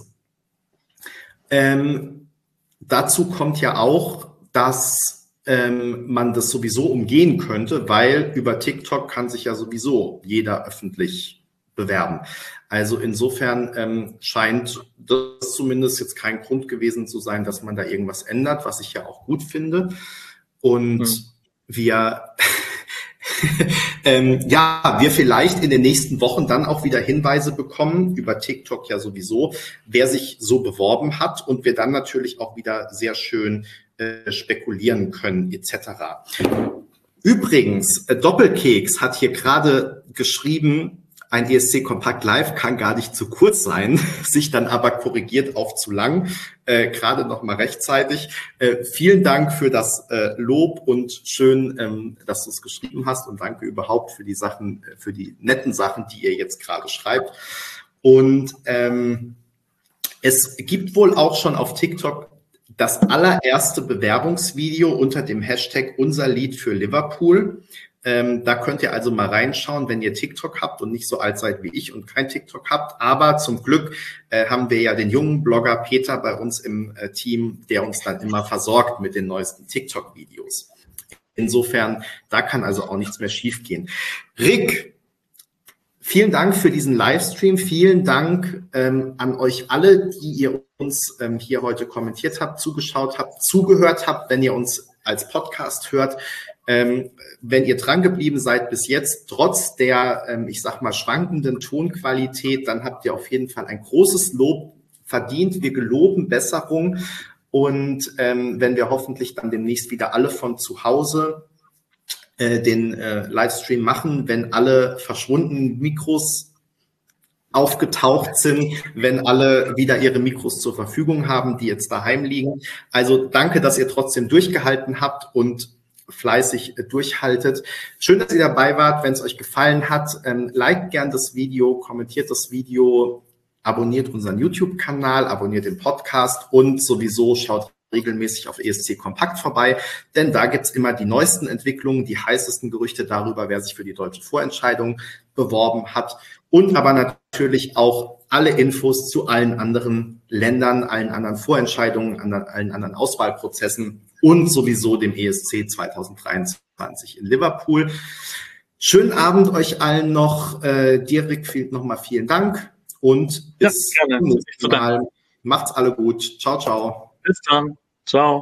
ähm, dazu kommt ja auch, dass ähm, man das sowieso umgehen könnte, weil über TikTok kann sich ja sowieso jeder öffentlich bewerben. Also insofern ähm, scheint das zumindest jetzt kein Grund gewesen zu sein, dass man da irgendwas ändert, was ich ja auch gut finde. Und hm. wir ähm, ja, wir vielleicht in den nächsten Wochen dann auch wieder Hinweise bekommen, über TikTok ja sowieso, wer sich so beworben hat und wir dann natürlich auch wieder sehr schön äh, spekulieren können et cetera. Übrigens, äh, Doppelkeks hat hier gerade geschrieben, ein E S C Kompakt Live kann gar nicht zu kurz sein, sich dann aber korrigiert auf zu lang, äh, gerade noch mal rechtzeitig. Äh, vielen Dank für das äh, Lob und schön, ähm, dass du es geschrieben hast und danke überhaupt für die Sachen, für die netten Sachen, die ihr jetzt gerade schreibt. Und ähm, es gibt wohl auch schon auf TikTok das allererste Bewerbungsvideo unter dem Hashtag Unser Lied für Liverpool. Ähm, da könnt ihr also mal reinschauen, wenn ihr TikTok habt und nicht so alt seid wie ich und kein TikTok habt. Aber zum Glück äh, haben wir ja den jungen Blogger Peter bei uns im äh, Team, der uns dann immer versorgt mit den neuesten TikTok-Videos. Insofern, da kann also auch nichts mehr schiefgehen. Rick, vielen Dank für diesen Livestream. Vielen Dank ähm, an euch alle, die ihr uns ähm, hier heute kommentiert habt, zugeschaut habt, zugehört habt, wenn ihr uns als Podcast hört. Ähm, wenn ihr dran geblieben seid bis jetzt, trotz der, ähm, ich sag mal, schwankenden Tonqualität, dann habt ihr auf jeden Fall ein großes Lob verdient. Wir geloben Besserung und ähm, wenn wir hoffentlich dann demnächst wieder alle von zu Hause äh, den äh, Livestream machen, wenn alle verschwundenen Mikros aufgetaucht sind, wenn alle wieder ihre Mikros zur Verfügung haben, die jetzt daheim liegen. Also danke, dass ihr trotzdem durchgehalten habt und fleißig durchhaltet. Schön, dass ihr dabei wart. Wenn es euch gefallen hat, ähm, liked gern das Video, kommentiert das Video, abonniert unseren YouTube-Kanal, abonniert den Podcast und sowieso schaut regelmäßig auf E S C Kompakt vorbei, denn da gibt's immer die neuesten Entwicklungen, die heißesten Gerüchte darüber, wer sich für die deutsche Vorentscheidung beworben hat und aber natürlich auch alle Infos zu allen anderen Ländern, allen anderen Vorentscheidungen, allen anderen Auswahlprozessen und sowieso dem E S C zwanzig dreiundzwanzig in Liverpool. Schönen Abend euch allen noch. Äh, dir, Rick, nochmal vielen Dank und bis ja, zum nächsten Mal. Macht's alle gut. Ciao, ciao. Bis dann. Ciao.